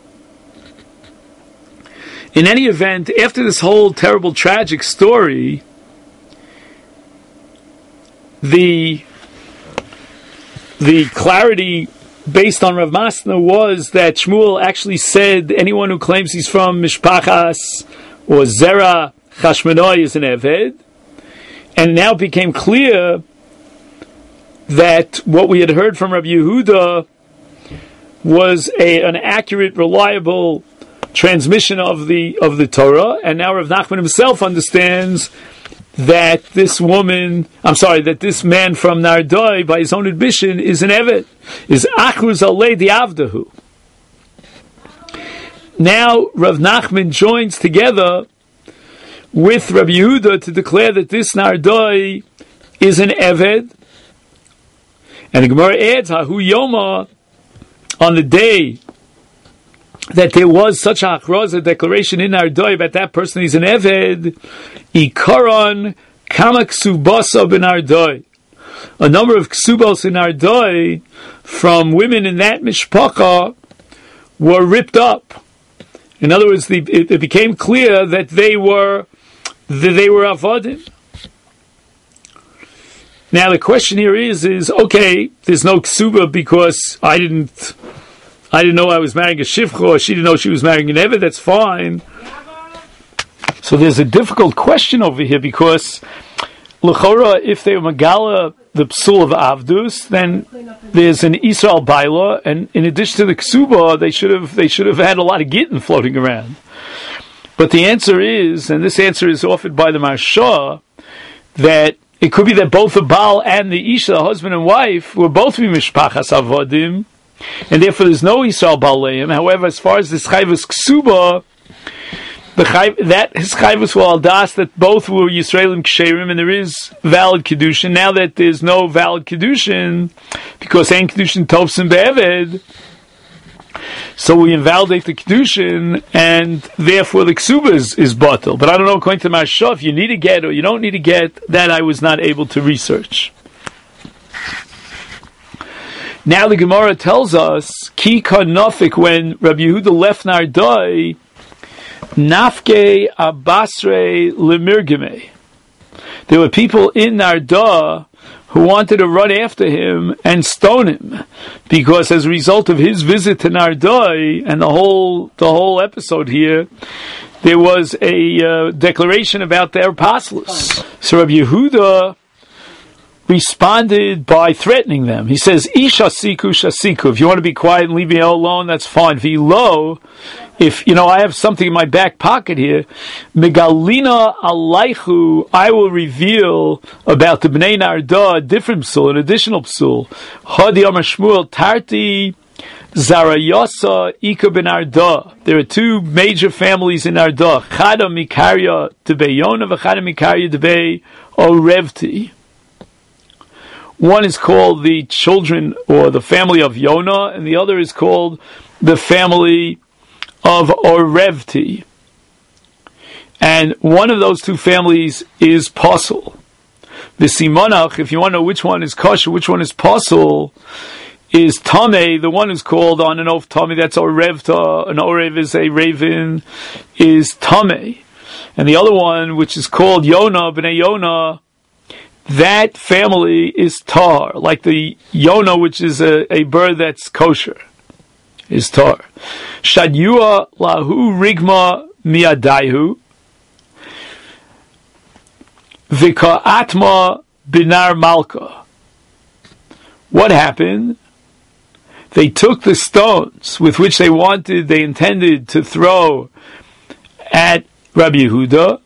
A: In any event, after this whole terrible, tragic story, the the clarity based on Rav Masna was that Shmuel actually said anyone who claims he's from Mishpachas or Zera Chashmonai is an Eved. And now it became clear that what we had heard from Rabbi Yehuda was a, an accurate, reliable transmission of the of the Torah, and now Rav Nachman himself understands that this woman, I'm sorry, that this man from Nardoi, by his own admission, is an Eved, is Achruz Alei Diavdahu. Now Rav Nachman joins together with Rabbi Yehuda to declare that this Nardoi is an Eved. And the Gemara adds, Hahu Yoma, on the day that there was such a achroza declaration in Nardoi about that person is an Eved, Ikaron Kama Ksubasa ben Nardoi. A number of Ksubos in Nardoi from women in that mishpacha were ripped up. In other words, the, it, it became clear that they were that they were avodim. Now the question here is, is okay, there's no ksuba because I didn't, I didn't know I was marrying a shivcha, or she didn't know she was marrying an eved. That's fine. So there's a difficult question over here because l'chora, if they were magala the psul of avdus, then there's an Israel baila, and in addition to the ksuba, they should have they should have had a lot of gittin floating around. But the answer is, and this answer is offered by the Marsha, that it could be that both the Baal and the Isha, the husband and wife, were both mishpachas avodim, and therefore there's no Yisrael Baleim. However, as far as this chayvus ksuba, the chayv, that his chayvus will aldas that both were Yisraelim ksherim, and there is valid kedushin. Now that there's no valid kedushin, because ain't kedushin tovsim be'eved, so we invalidate the kedushin, and therefore the ksuba is, is batel. But I don't know, according to Marsha, if you need to get or you don't need to get, that I was not able to research. Now the Gemara tells us, Ki Kanofik, when Rabbi Yehuda left Nardai, Nafke Abasre Lemirgime. There were people in Narda who wanted to run after him and stone him, because as a result of his visit to Nardai and the whole the whole episode here, there was a uh, declaration about their apostles. So Rabbi Yehuda responded by threatening them. He says, Isha siku shasiku. If you want to be quiet and leave me alone, that's fine. V'lo, if, you know, I have something in my back pocket here, Megalina alaychu, I will reveal about the Bnei Narda, a different psul, an additional psul. Hadi Amar Shmuel, Tarti Zarayasa Ika ben Arda. There are two major families in Arda. Chada Mikarya Debe Yona, v'chada Mikarya Debe Orevti. One is called the children or the family of Yonah, and the other is called the family of Orevti. And one of those two families is Pasul. The Simonach, if you want to know which one is kosher, which one is Pasul, is Tameh, the one who's called on an oath Tameh, that's Orevta, an Orev is a raven, is Tameh. And the other one, which is called Yonah, Bnei Yonah, that family is tar, like the Yonah, which is a, a bird that's kosher, is tar. Shadyua lahu rigma miadaihu, vika atma binar malka. What happened? They took the stones with which they wanted, they intended to throw at Rabbi Yehuda,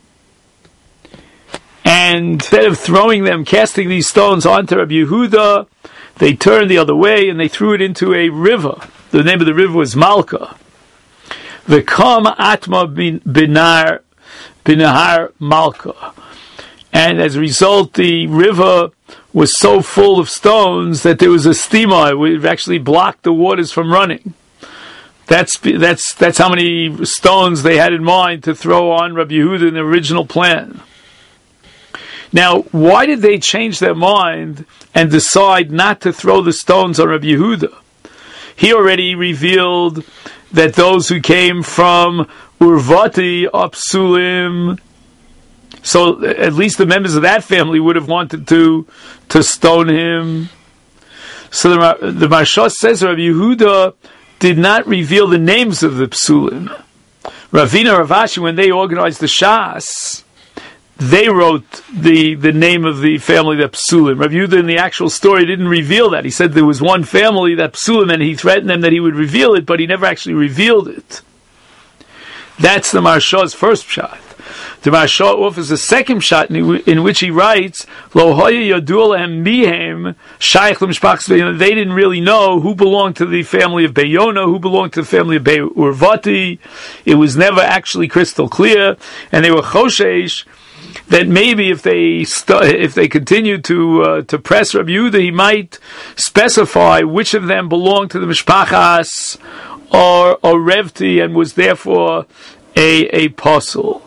A: and instead of throwing them, casting these stones onto Rabbi Yehuda, they turned the other way and they threw it into a river. The name of the river was Malka. V'kam atma binar binahar Malka. And as a result, the river was so full of stones that there was a steamer. It would actually block the waters from running. That's that's that's how many stones they had in mind to throw on Rabbi Yehuda in the original plan. Now, why did they change their mind and decide not to throw the stones on Rabbi Yehuda? He already revealed that those who came from Urvati are psulim, so at least the members of that family would have wanted to to stone him. So the, the Marsha says Rabbi Yehuda did not reveal the names of the psulim. Ravina Rav Ashi, when they organized the Shas, they wrote the, the name of the family that psulim. Rabbi Yehuda in the actual story didn't reveal that. He said there was one family that psulim, and he threatened them that he would reveal it, but he never actually revealed it. That's the Marsha's first shot. The Marsha offers a second shot in, in which he writes, Lo hoya yadu lehem mihem shaykh l'mishpachas Beyona. They didn't really know who belonged to the family of Beyona, who belonged to the family of Urvati. It was never actually crystal clear, and they were choshesh that maybe if they st- if they continued to uh, to press Rabbi Yehuda, he might specify which of them belonged to the Mishpachas or or Revti and was therefore a a pasul.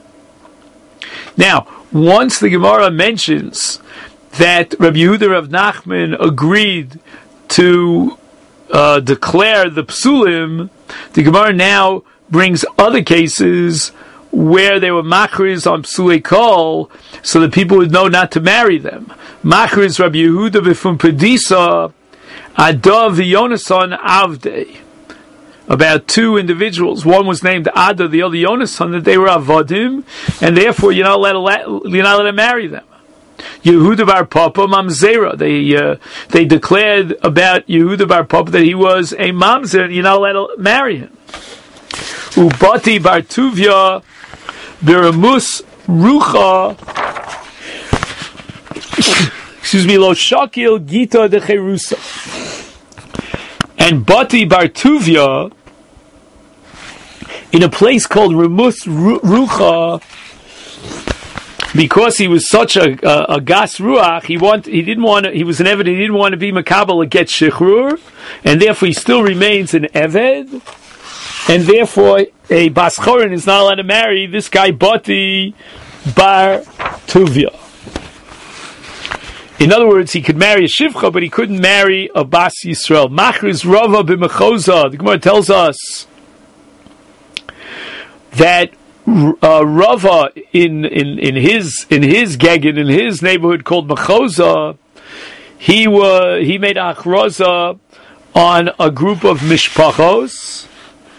A: Now, once the Gemara mentions that Rabbi Yehuda Rav Nachman agreed to uh, declare the psulim, the Gemara now brings other cases where they were machriz on psulei kol, so that people would know not to marry them. Machriz Rabbi Yehuda b'fum pedisa Adav v'Yonason avdei. About two individuals. One was named Ada, the other Yonason, that they were avodim, and therefore you're not allowed to, you're not allowed to marry them. Yehuda bar Papa mamzera. They uh, they declared about Yehuda bar Papa that he was a mamzer, and you're not allowed to marry him. Ubati bar Tuvia biramus rucha. Excuse me, lo shakil gita de cherusa. And Bati bar Tuvia, in a place called Remus Rucha, because he was such a, a, a gas ruach, he want he didn't want to, he was an eved, he didn't want to be makabel to get shechrur, and therefore he still remains an eved, and therefore a bas chorin is not allowed to marry this guy Bati bar Tuvia. In other words, he could marry a Shivcha, but he couldn't marry a Bas Yisrael. Machriz Rava b'Mechoza. The Gemara tells us that uh, Rava in, in, in his in his Gegin, in his neighborhood called Mechoza, he was he made achroza on a group of mishpachos.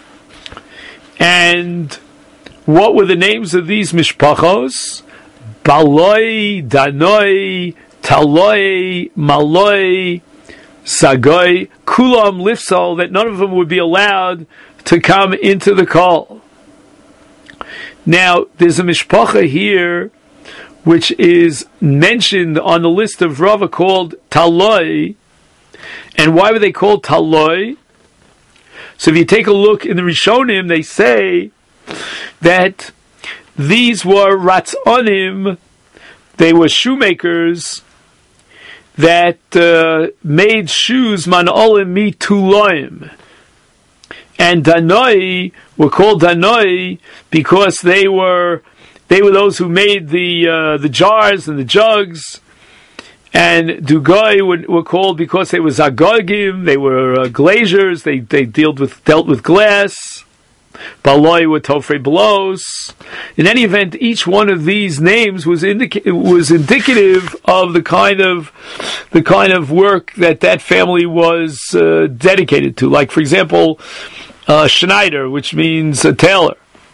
A: And what were the names of these mishpachos? Baloi, Danoi, Taloi, Maloi, Sagoi, Kulam Lifsal, that none of them would be allowed to come into the call. Now, there's a mishpacha here which is mentioned on the list of Rava called Taloi. And why were they called Taloi? So if you take a look in the Rishonim, they say that these were Ratzonim, they were shoemakers that uh, made shoes Manolim mi Tuloim. And Danoi were called Danoi because they were they were those who made the uh, the jars and the jugs. And Dugoi were, were called because they were Zagogim, they were uh, glaziers, they they dealt with dealt with glass. Baloi were Tofrei Belos. In any event, each one of these names was indica- was indicative of the kind of the kind of work that that family was uh, dedicated to. Like, for example, uh, Schneider, which means a tailor.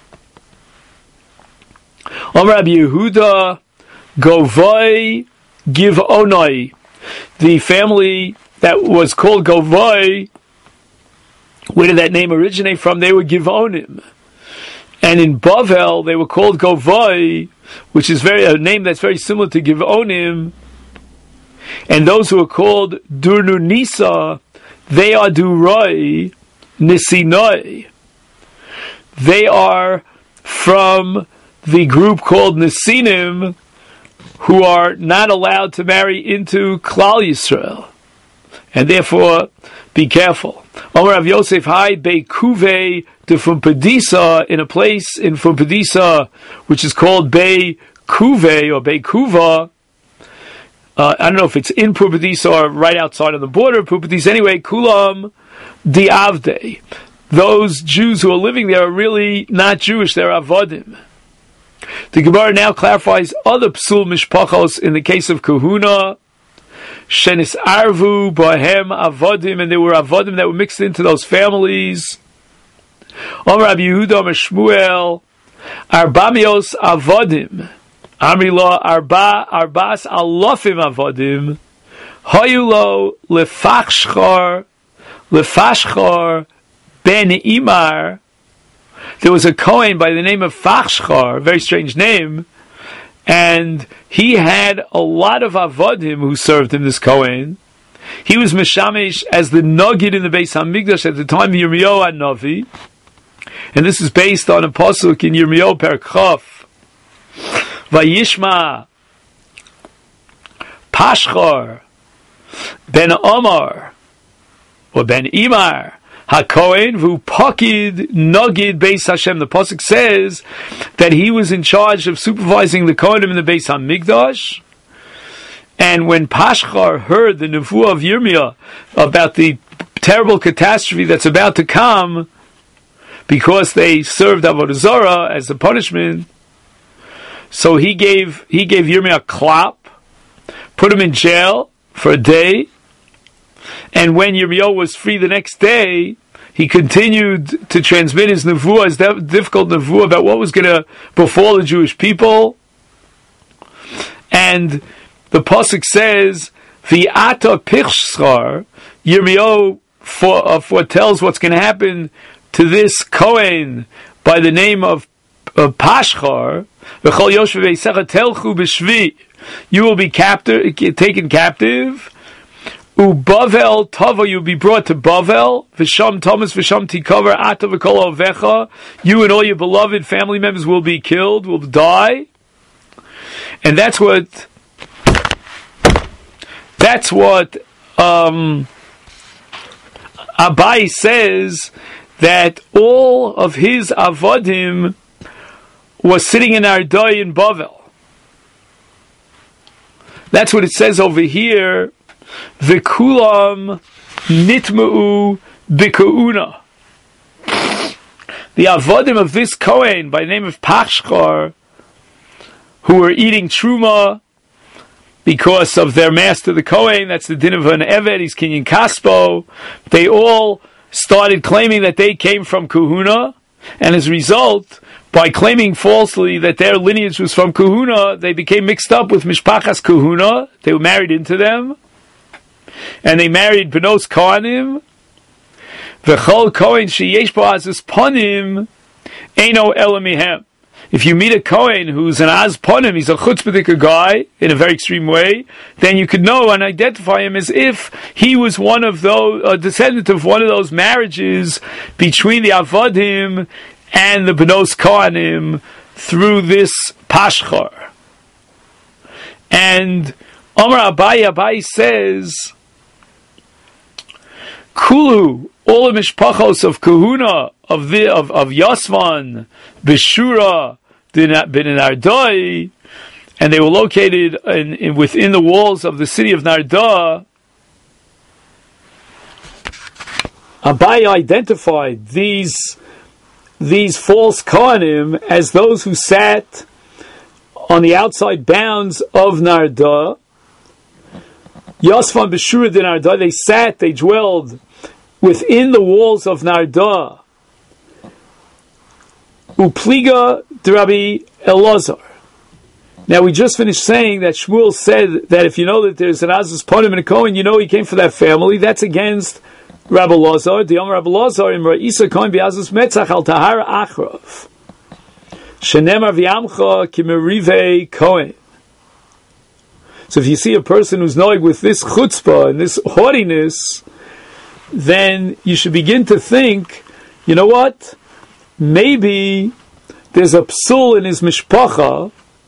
A: Amar Rabbi Yehuda Govoi Givonai, the family that was called Govoi. Where did that name originate from? They were Givonim. And in Bavel, they were called Govoi, which is very a name that's very similar to Givonim. And those who are called Durnunisa, they are Duroi Nisinoi. They are from the group called Nisinim, who are not allowed to marry into Klal Yisrael. And therefore, be careful. Omer Rav Yosef, hi, Beikuve de Fumpadisa, in a place in Fumpadisa, which is called Beikuve or Beikuva. Uh, I don't know if it's in Fumpadisa or right outside of the border of Fumpadisa. Anyway, Kulam Diavde. Those Jews who are living there are really not Jewish, they're Avodim. The Gemara now clarifies other psul mishpachos in the case of Kahuna. Shenis Arvu, Bohem, Avodim, and there were Avodim that were mixed into those families. Omer Rabbi Yehuda, Omer Shmuel, Arbamios Avodim, Amrila Arba, Arbas Alofim Avodim, Hoyulo Lefachshchor, Lefashchor Ben Imar. There was a Kohen by the name of Fachshchor, a very strange name, and he had a lot of avodim who served him, this Kohen. He was Meshamish as the Nogid in the Beis HaMikdash at the time of Yirmiyahu HaNavi. And this is based on a pasuk in Yirmiyahu Perek Chaf. Vayishma Pashchor Ben Omar or Ben Imar HaKohen who pakid Nogid Beis Hashem. The pasuk says that he was in charge of supervising the Kohanim in the Beis HaMikdash. And when Pashchar heard the nevuah of Yirmiyah about the terrible catastrophe that's about to come because they served Avodah Zarah as a punishment, so he gave he gave Yirmiyah a clap, put him in jail for a day. And when Yirmiyahu was free the next day, he continued to transmit his nevuah, his difficult nevuah about what was going to befall the Jewish people. And the pasuk says, "V'ata pichschar." Yirmiyahu for, uh, foretells what's going to happen to this Kohen by the name of, of Pashchar. V'chol yoshvei v'yisecha telchu b'shvi. You will be captive, taken captive. Ubavel tava, you'll be brought to Bavel. V'sham Thomas v'sham tikaver ata v'kol ovecha. You and all your beloved family members will be killed, will die. And that's what that's what um, Abai says, that all of his avodim was sitting in Ardai in Bavel. That's what it says over here. V'kulam nitma'u b'ka'una. The avodim of this Kohen, by the name of Pachshkar, who were eating truma because of their master, the Kohen, that's the din of an Eved, he's Kinyan Kaspo, they all started claiming that they came from Kahuna, and as a result, by claiming falsely that their lineage was from Kahuna, they became mixed up with Mishpachas Kahuna, they were married into them, and they married Benos Kohanim, V'chol Kohen sheyesh bo azus ponim eino ela mihem. If you meet a Kohen who's an az ponim, he's a chutzpahdik guy in a very extreme way, then you could know and identify him as if he was one of those, a descendant of one of those marriages between the avodim and the benos Kohanim through this pashchar. And Omar Abai Abai says, Kulu, all the mishpachos of Kahuna, of the of of Yasvan, Beshura, Ben Nardai, and they were located in, in, within the walls of the city of Narda. Abai identified these these false Kohanim as those who sat on the outside bounds of Narda. Yasvan Beshura de Narda, they sat, they dwelled within the walls of Narda. Upliga Rabbi Elazar. Now we just finished saying that Shmuel said that if you know that there's an Azus Ponim and a Kohen, you know he came from that family. That's against Rabbi Elazar. The Yom Rabbi Elazar in Ra'isa Kohen B'Azus Metzach Al Tahara Achrav. Shenemar V'Yamcha Kimerive Kohen. So if you see a person who's knowing with this chutzpah and this haughtiness, then you should begin to think, you know what? Maybe there's a psul in his mishpacha.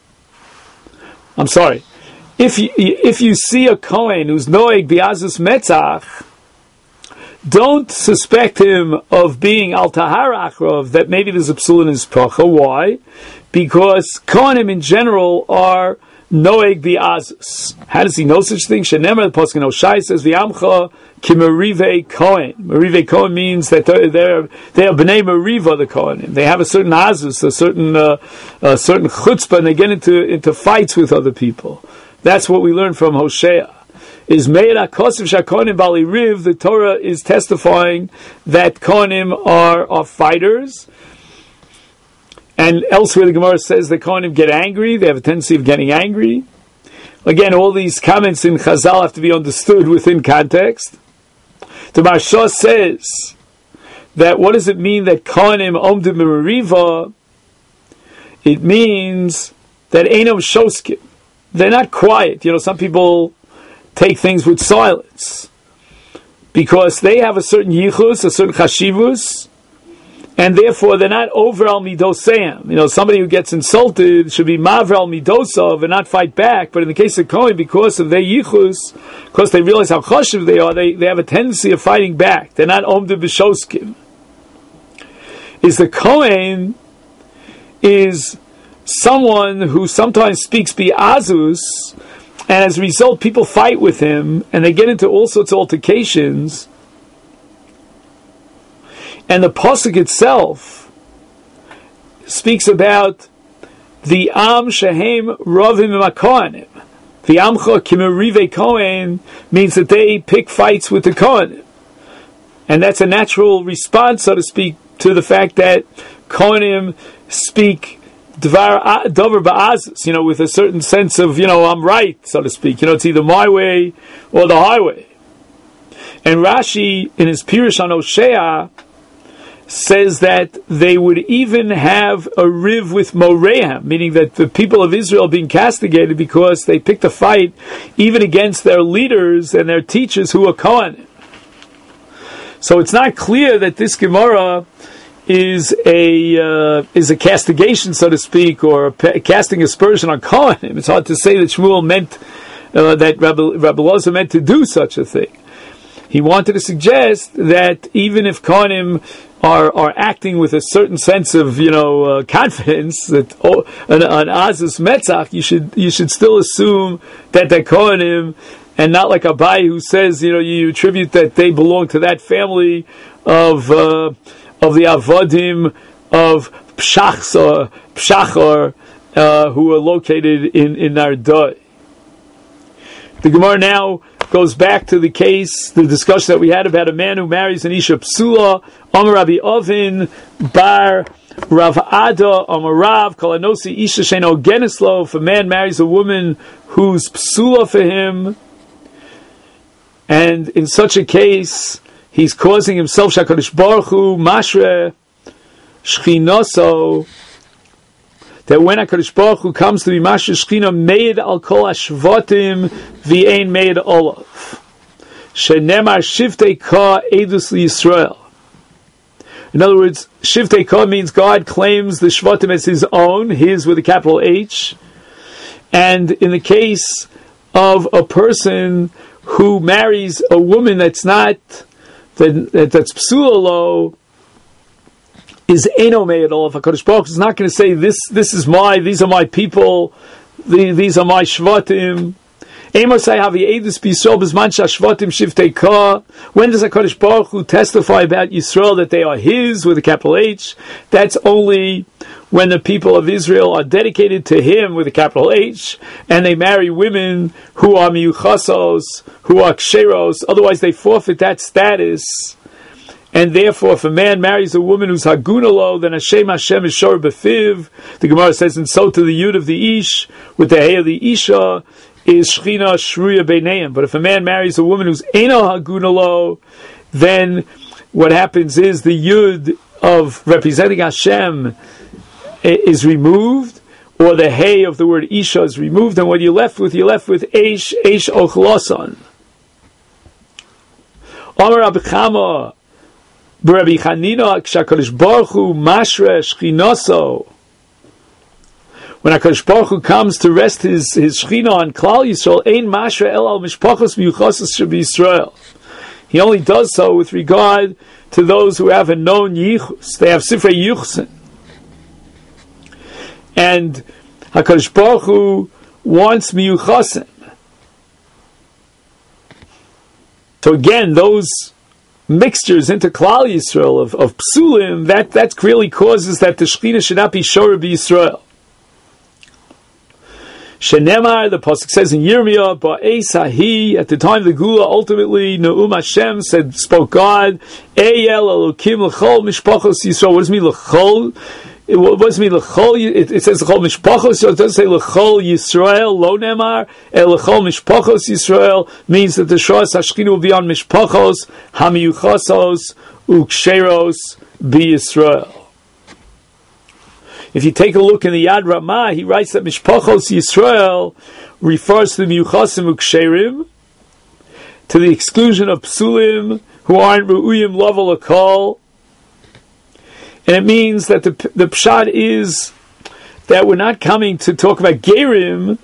A: I'm sorry. If you, if you see a Kohen who's noeg biazus metzach, don't suspect him of being al tahar achrov, that maybe there's a psul in his pacha. Why? Because Kohanim in general are noeg biazus. How does he know such things? Shenemar, the Pasuk in Oshai says, V'yamcha Kimerive Kohen. Merive Kohen means that they're, they're, they are B'nai Meriva, the Kohanim. They have a certain azus, a certain, uh, a certain chutzpah, and they get into, into fights with other people. That's what we learn from Hosea. Is Meir HaKosiv ShaKohanim Bali Riv, the Torah is testifying that Kohanim are, are fighters. And elsewhere the Gemara says that Kohanim get angry, they have a tendency of getting angry. Again, all these comments in Chazal have to be understood within context. The Maharsha says that what does it mean that Kohanim omdim meriva? It means that Einam Shoskim. They're not quiet. You know, some people take things with silence because they have a certain yichus, a certain chashivus, and therefore they're not over al midoseim. You know, somebody who gets insulted should be maver al midosov and not fight back. But in the case of Kohen, because of their yichus, because they realize how chashiv they are, they, they have a tendency of fighting back. They're not omdu b'shoskim. Is the Kohen is someone who sometimes speaks bi'azus, and as a result people fight with him, and they get into all sorts of altercations. And the pasuk itself speaks about the Am Shehem Ravim Kohanim. The Amcha Kimerive Kohen means that they pick fights with the Kohanim. And that's a natural response, so to speak, to the fact that Kohanim speak Dvar Dover Ba'azus, you know, with a certain sense of, you know, I'm right, so to speak. You know, it's either my way or the highway. And Rashi, in his Pirush on Hosea, says that they would even have a riv with Morehem, meaning that the people of Israel are being castigated because they picked a fight even against their leaders and their teachers who are Kohanim. So it's not clear that this Gemara is a uh, is a castigation, so to speak, or a pe- casting aspersion on Kohanim. It's hard to say that Shmuel meant uh, that Rabbi, Rabbi Elazar meant to do such a thing. He wanted to suggest that even if Kohanim are are acting with a certain sense of, you know, uh, confidence that oh, an, an Azus Metzach, you should you should still assume that they're Kohanim, and not like Abai who says, you know, you attribute that they belong to that family of uh, of the Avodim of Pshachar, Pshachar uh, who are located in in Nardai. The Gemara now goes back to the case, the discussion that we had about a man who marries an Isha Psula, Amar Rabbi Ovin, Bar Rav Ada, Amar Rav, Kalanosi Isha Sheno Genislo, if a man marries a woman who's Psula for him, and in such a case, he's causing himself, Shakadosh Baruch Hu, Mashre, Shchinoso, that when HaKadosh Baruch Hu comes to be Mashre Shechina, made al kol hashvatim v'ein made olav. Shenemar shiftei ka edus Yisrael. In other words, shiftei ka means God claims the shvatim as his own, his with a capital H. And in the case of a person who marries a woman that's not, that, that's psula lo, is eno mei at all. If HaKadosh Baruch Hu is not going to say, this this is my, these are my people, the, these are my shvatim. When does HaKadosh Baruch Hu testify about Yisrael that they are his with a capital H? That's only when the people of Israel are dedicated to him with a capital H, and they marry women who are miyuchasos, who are ksheros, otherwise they forfeit that status. And therefore, if a man marries a woman who's hagunalo, then Hashem Hashem is shor befiv. The Gemara says, and so to the yud of the ish, with the hay of the isha, is shchina shruya beineim. But if a man marries a woman who's eno hagunalo, then what happens is the yud of representing Hashem is removed, or the hay of the word isha is removed, and what you're left with, you're left with eish, eish ochlasan. Amar Rabbi Chama, Rabbi Chanina, Kshakadosh Baruch Hu Mashre Shchinoso. When HaKadosh Baruch Hu comes to rest his his Shchina on Klal Yisrael, Ein Mashre El Al Mishpachos Miyuchosas Shabi Yisrael. He only does so with regard to those who have a known Yichus. They have Sifrei Yuchsin. And HaKadosh Baruch Hu wants Miyuchosim. So again, those mixtures into Klal Yisrael of, of Psulim, that, that really causes that the Shechina should not be Shor B'Yisrael. Shenemar, the Pasuk says in Yirmiyah, Ba'es Hahi, at the time of the Gula, ultimately, Ne'um Hashem said, spoke God, Eyel Elokim L'chol Mishpachos Yisrael. What does it mean, L'chol? It, what does it mean, L'chol? It, it says L'chol Mishpachos, so it doesn't say L'chol Yisrael, Lo Nemar, El L'chol Mishpachos Yisrael, means that the Shas Hashchina will be on Mishpachos, Hamiyuchasos, Uksheros, B'Yisrael. If you take a look in the Yad Ramah, he writes that Mishpachos Yisrael refers to the Miyuchasim Uksherim, to the exclusion of Psulim, who aren't Ru'uyim Laval Akal. And it means that the the pshat is that we're not coming to talk about Gerim.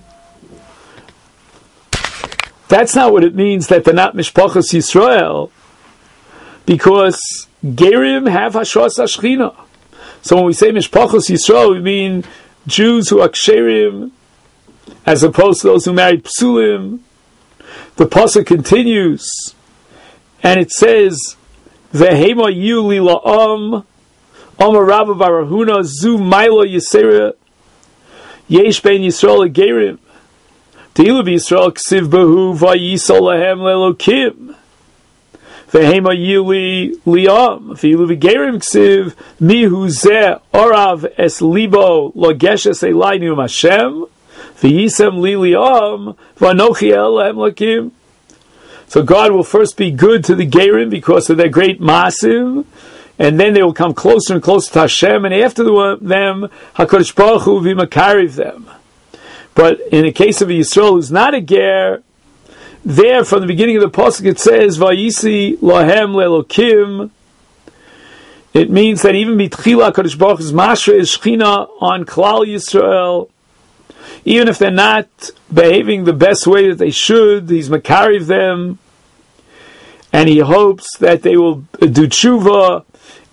A: That's not what it means that they're not Mishpachos Yisrael, because Gerim have Hashras Hashchina. So when we say Mishpachos Yisrael, we mean Jews who are Ksherim, as opposed to those who married Psulim. The pasuk continues, and it says, "Vehema yu li la'am, Amar Rabba Barahuna zu Maila Yisera Yesh Ben Yisrael Gerim Teilu B'Yisrael Ksiv Behu Vayisol Lahem Lelokim Vehema Yili Liam Veilu V'Gerim Ksiv Mihu Zeh Orav Es Libo Logeshes Elai Nium Hashem V'Yisem Li Liam V'Anochi El Lahem Lakim." So God will first be good to the Gerim because of their great masim, and then they will come closer and closer to Hashem, and after the, them, HaKadosh Baruch Hu will be makariv them. But in the case of a Yisrael who's not a ger, there from the beginning of the pasuk it says, Vayisi Lahem Lelokim. It means that even B'tchila HaKadosh Baruch Hu's Mashra is Shechina on Klal Yisrael. Even if they're not behaving the best way that they should, He's makariv them, and He hopes that they will do tshuva,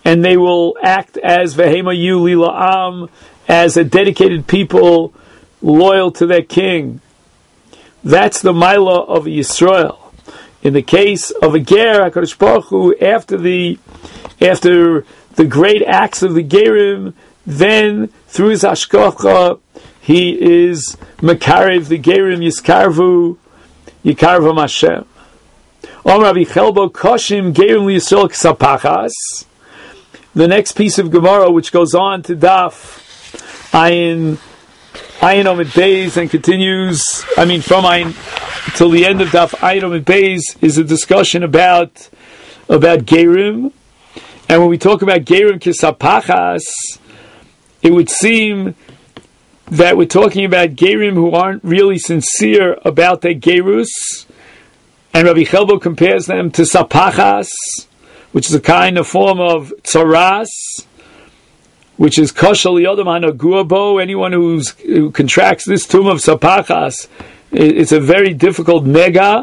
A: and they will act as Vehema Yu Lila'am, as a dedicated people loyal to their king. That's the Maila of Yisrael. In the case of a Ger, HaKadosh Baruch Hu, after the after the great acts of the Gerim, then through his Hashgacha, he is Mekarev the Gerim Yiskarvu, Yikarvu Hashem. Om Rabbi Chelbo Koshim Gerim Liyisrael Ksapachas. The next piece of Gemara, which goes on to Daf Ayin Ayin Omid Beis and continues, I mean from Ayin till the end of Daf Ayin Omid Beis, is a discussion about about Gerim. And when we talk about Gerim Kisapachas, it would seem that we're talking about Gerim who aren't really sincere about their Gerus, and Rabbi Chelbo compares them to Sapachas, which is a kind of form of Tzaras, which is Koshal Yodam Hanaguabo. Anyone who's, who contracts this tomb of Sapachas, it's a very difficult nega.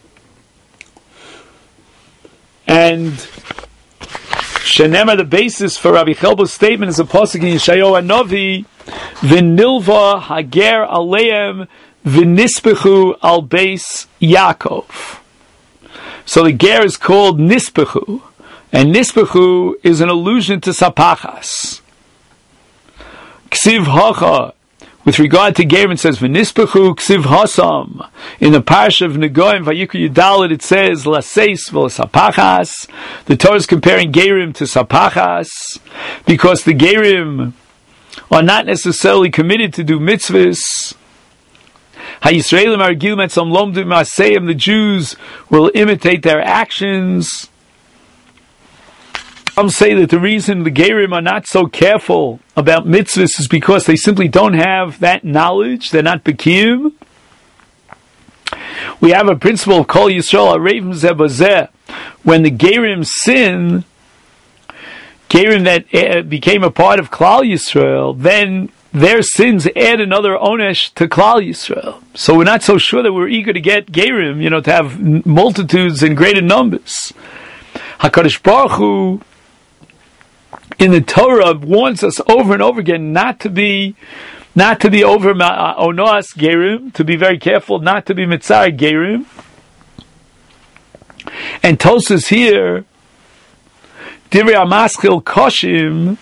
A: And Shenema, the basis for Rabbi Chelbo's statement, is a pasuk in Yeshayahu Hanavi, V'nilva hager aleim v'nispechu al beis Yaakov. So the ger is called nispechu, and nispechu is an allusion to Sapachas. Ksiv hacha, with regard to Gerim, it says v'nispechu ksiv hasam. In the parsha of Negoim Vayikra Yudalit, it says laseis v'lasapachas. The Torah is comparing Gerim to Sapachas because the Gerim are not necessarily committed to do mitzvahs. HaYisraelim argil metzam lomdim ma'aseim. The Jews will imitate their actions. Some say that the reason the Gerim are not so careful about mitzvahs is because they simply don't have that knowledge. They're not Bekim. We have a principle of Kol Yisrael Arevim Zebazeh. When the Gerim sin, Gerim that uh, became a part of Klal Yisrael, then their sins add another onesh to Klal Yisrael. So we're not so sure that we're eager to get Gerim, you know, to have multitudes and greater numbers. HaKadosh Baruch Hu, in the Torah, warns us over and over again not to be, not to be over uh, onoas Gerim, to be very careful not to be mitzar Gerim. And Tosas here, Divrei Amaschil Koshim,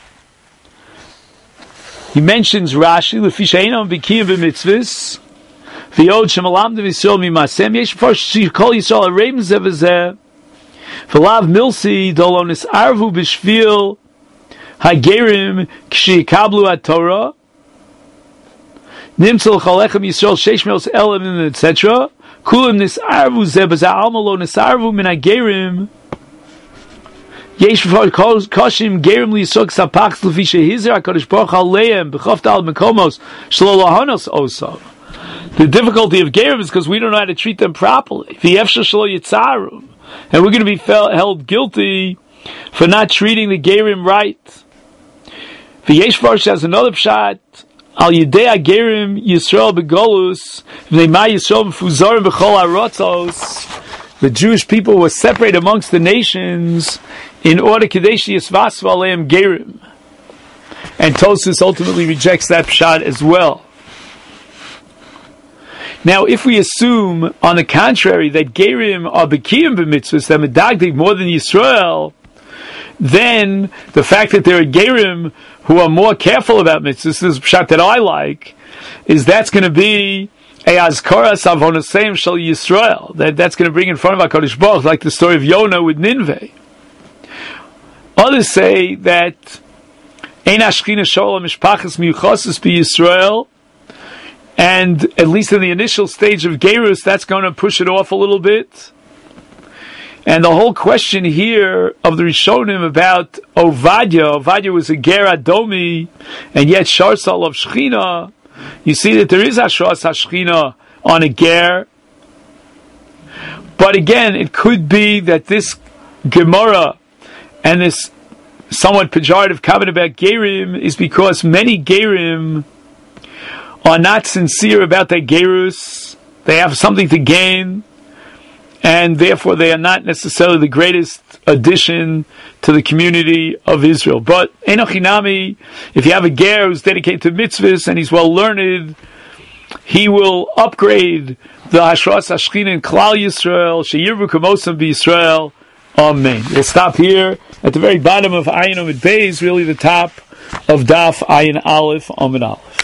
A: he mentions Rashi, Lefi she'einam b'kiyim b'mitzvahs, v'yod shemalamdim Yisrael mimasem, yesh b'far shekol Yisrael areim zeh v'zeh, v'lav milsi dolo nisarvu b'shvil hagerim k'sheyikablu ha-Torah, nimtzal cholechem Yisrael sheish meos elim, et cetera. Kulim nisarvu zeh b'zeh alma lo nisarvu min hagerim, yesh b'far koshim gerim liyisok sapachs lefi shehizir HaKadosh Baruch Aleim b'chofta al mekomos shelo lahanos osav. The difficulty of gerim is because we don't know how to treat them properly. V'yefshar shelo yitzarum, and we're going to be held guilty for not treating the gerim right. V'yesh b'far has another pshat. Al yidei gerim Yisrael begolus v'neimah Yisrael mfuzarim b'chol harotzos. The Jewish people were separated amongst the nations in order Kadesh Yisvas V'aleim Gerim. And Tosfos ultimately rejects that pshat as well. Now, if we assume, on the contrary, that Gerim are Bekiyim b'mitzvahs, that medagdig more than Yisrael, then the fact that there are Gerim who are more careful about mitzvahs, this is a pshat that I like, is that's going to be a azkaras avonosem shel Yisrael. That that's going to bring in front of HaKadosh Baruch, like the story of Yonah with Nineveh. Others say that ein hashchina shola mishpachas miyuchasis b'Yisrael, and at least in the initial stage of Gerus, that's going to push it off a little bit. And the whole question here of the Rishonim about Ovadia, Ovadia was a Ger Adomi, and yet Sharsal of Shechina, you see that there is Ashras HaShechina on a Ger. But again, it could be that this Gemara and this somewhat pejorative comment about Gerim is because many Gerim are not sincere about their Gerus. They have something to gain, and therefore they are not necessarily the greatest addition to the community of Israel. But Enochinami, if you have a ger who's dedicated to mitzvahs and he's well learned, he will upgrade the Hashras Hashchina in Klal Yisrael, Sheyirvu Kamosam B'Yisrael. Amen. We'll stop here at the very bottom of Ayin Amid Beis, really the top of Daf Ayin Aleph Amid Aleph.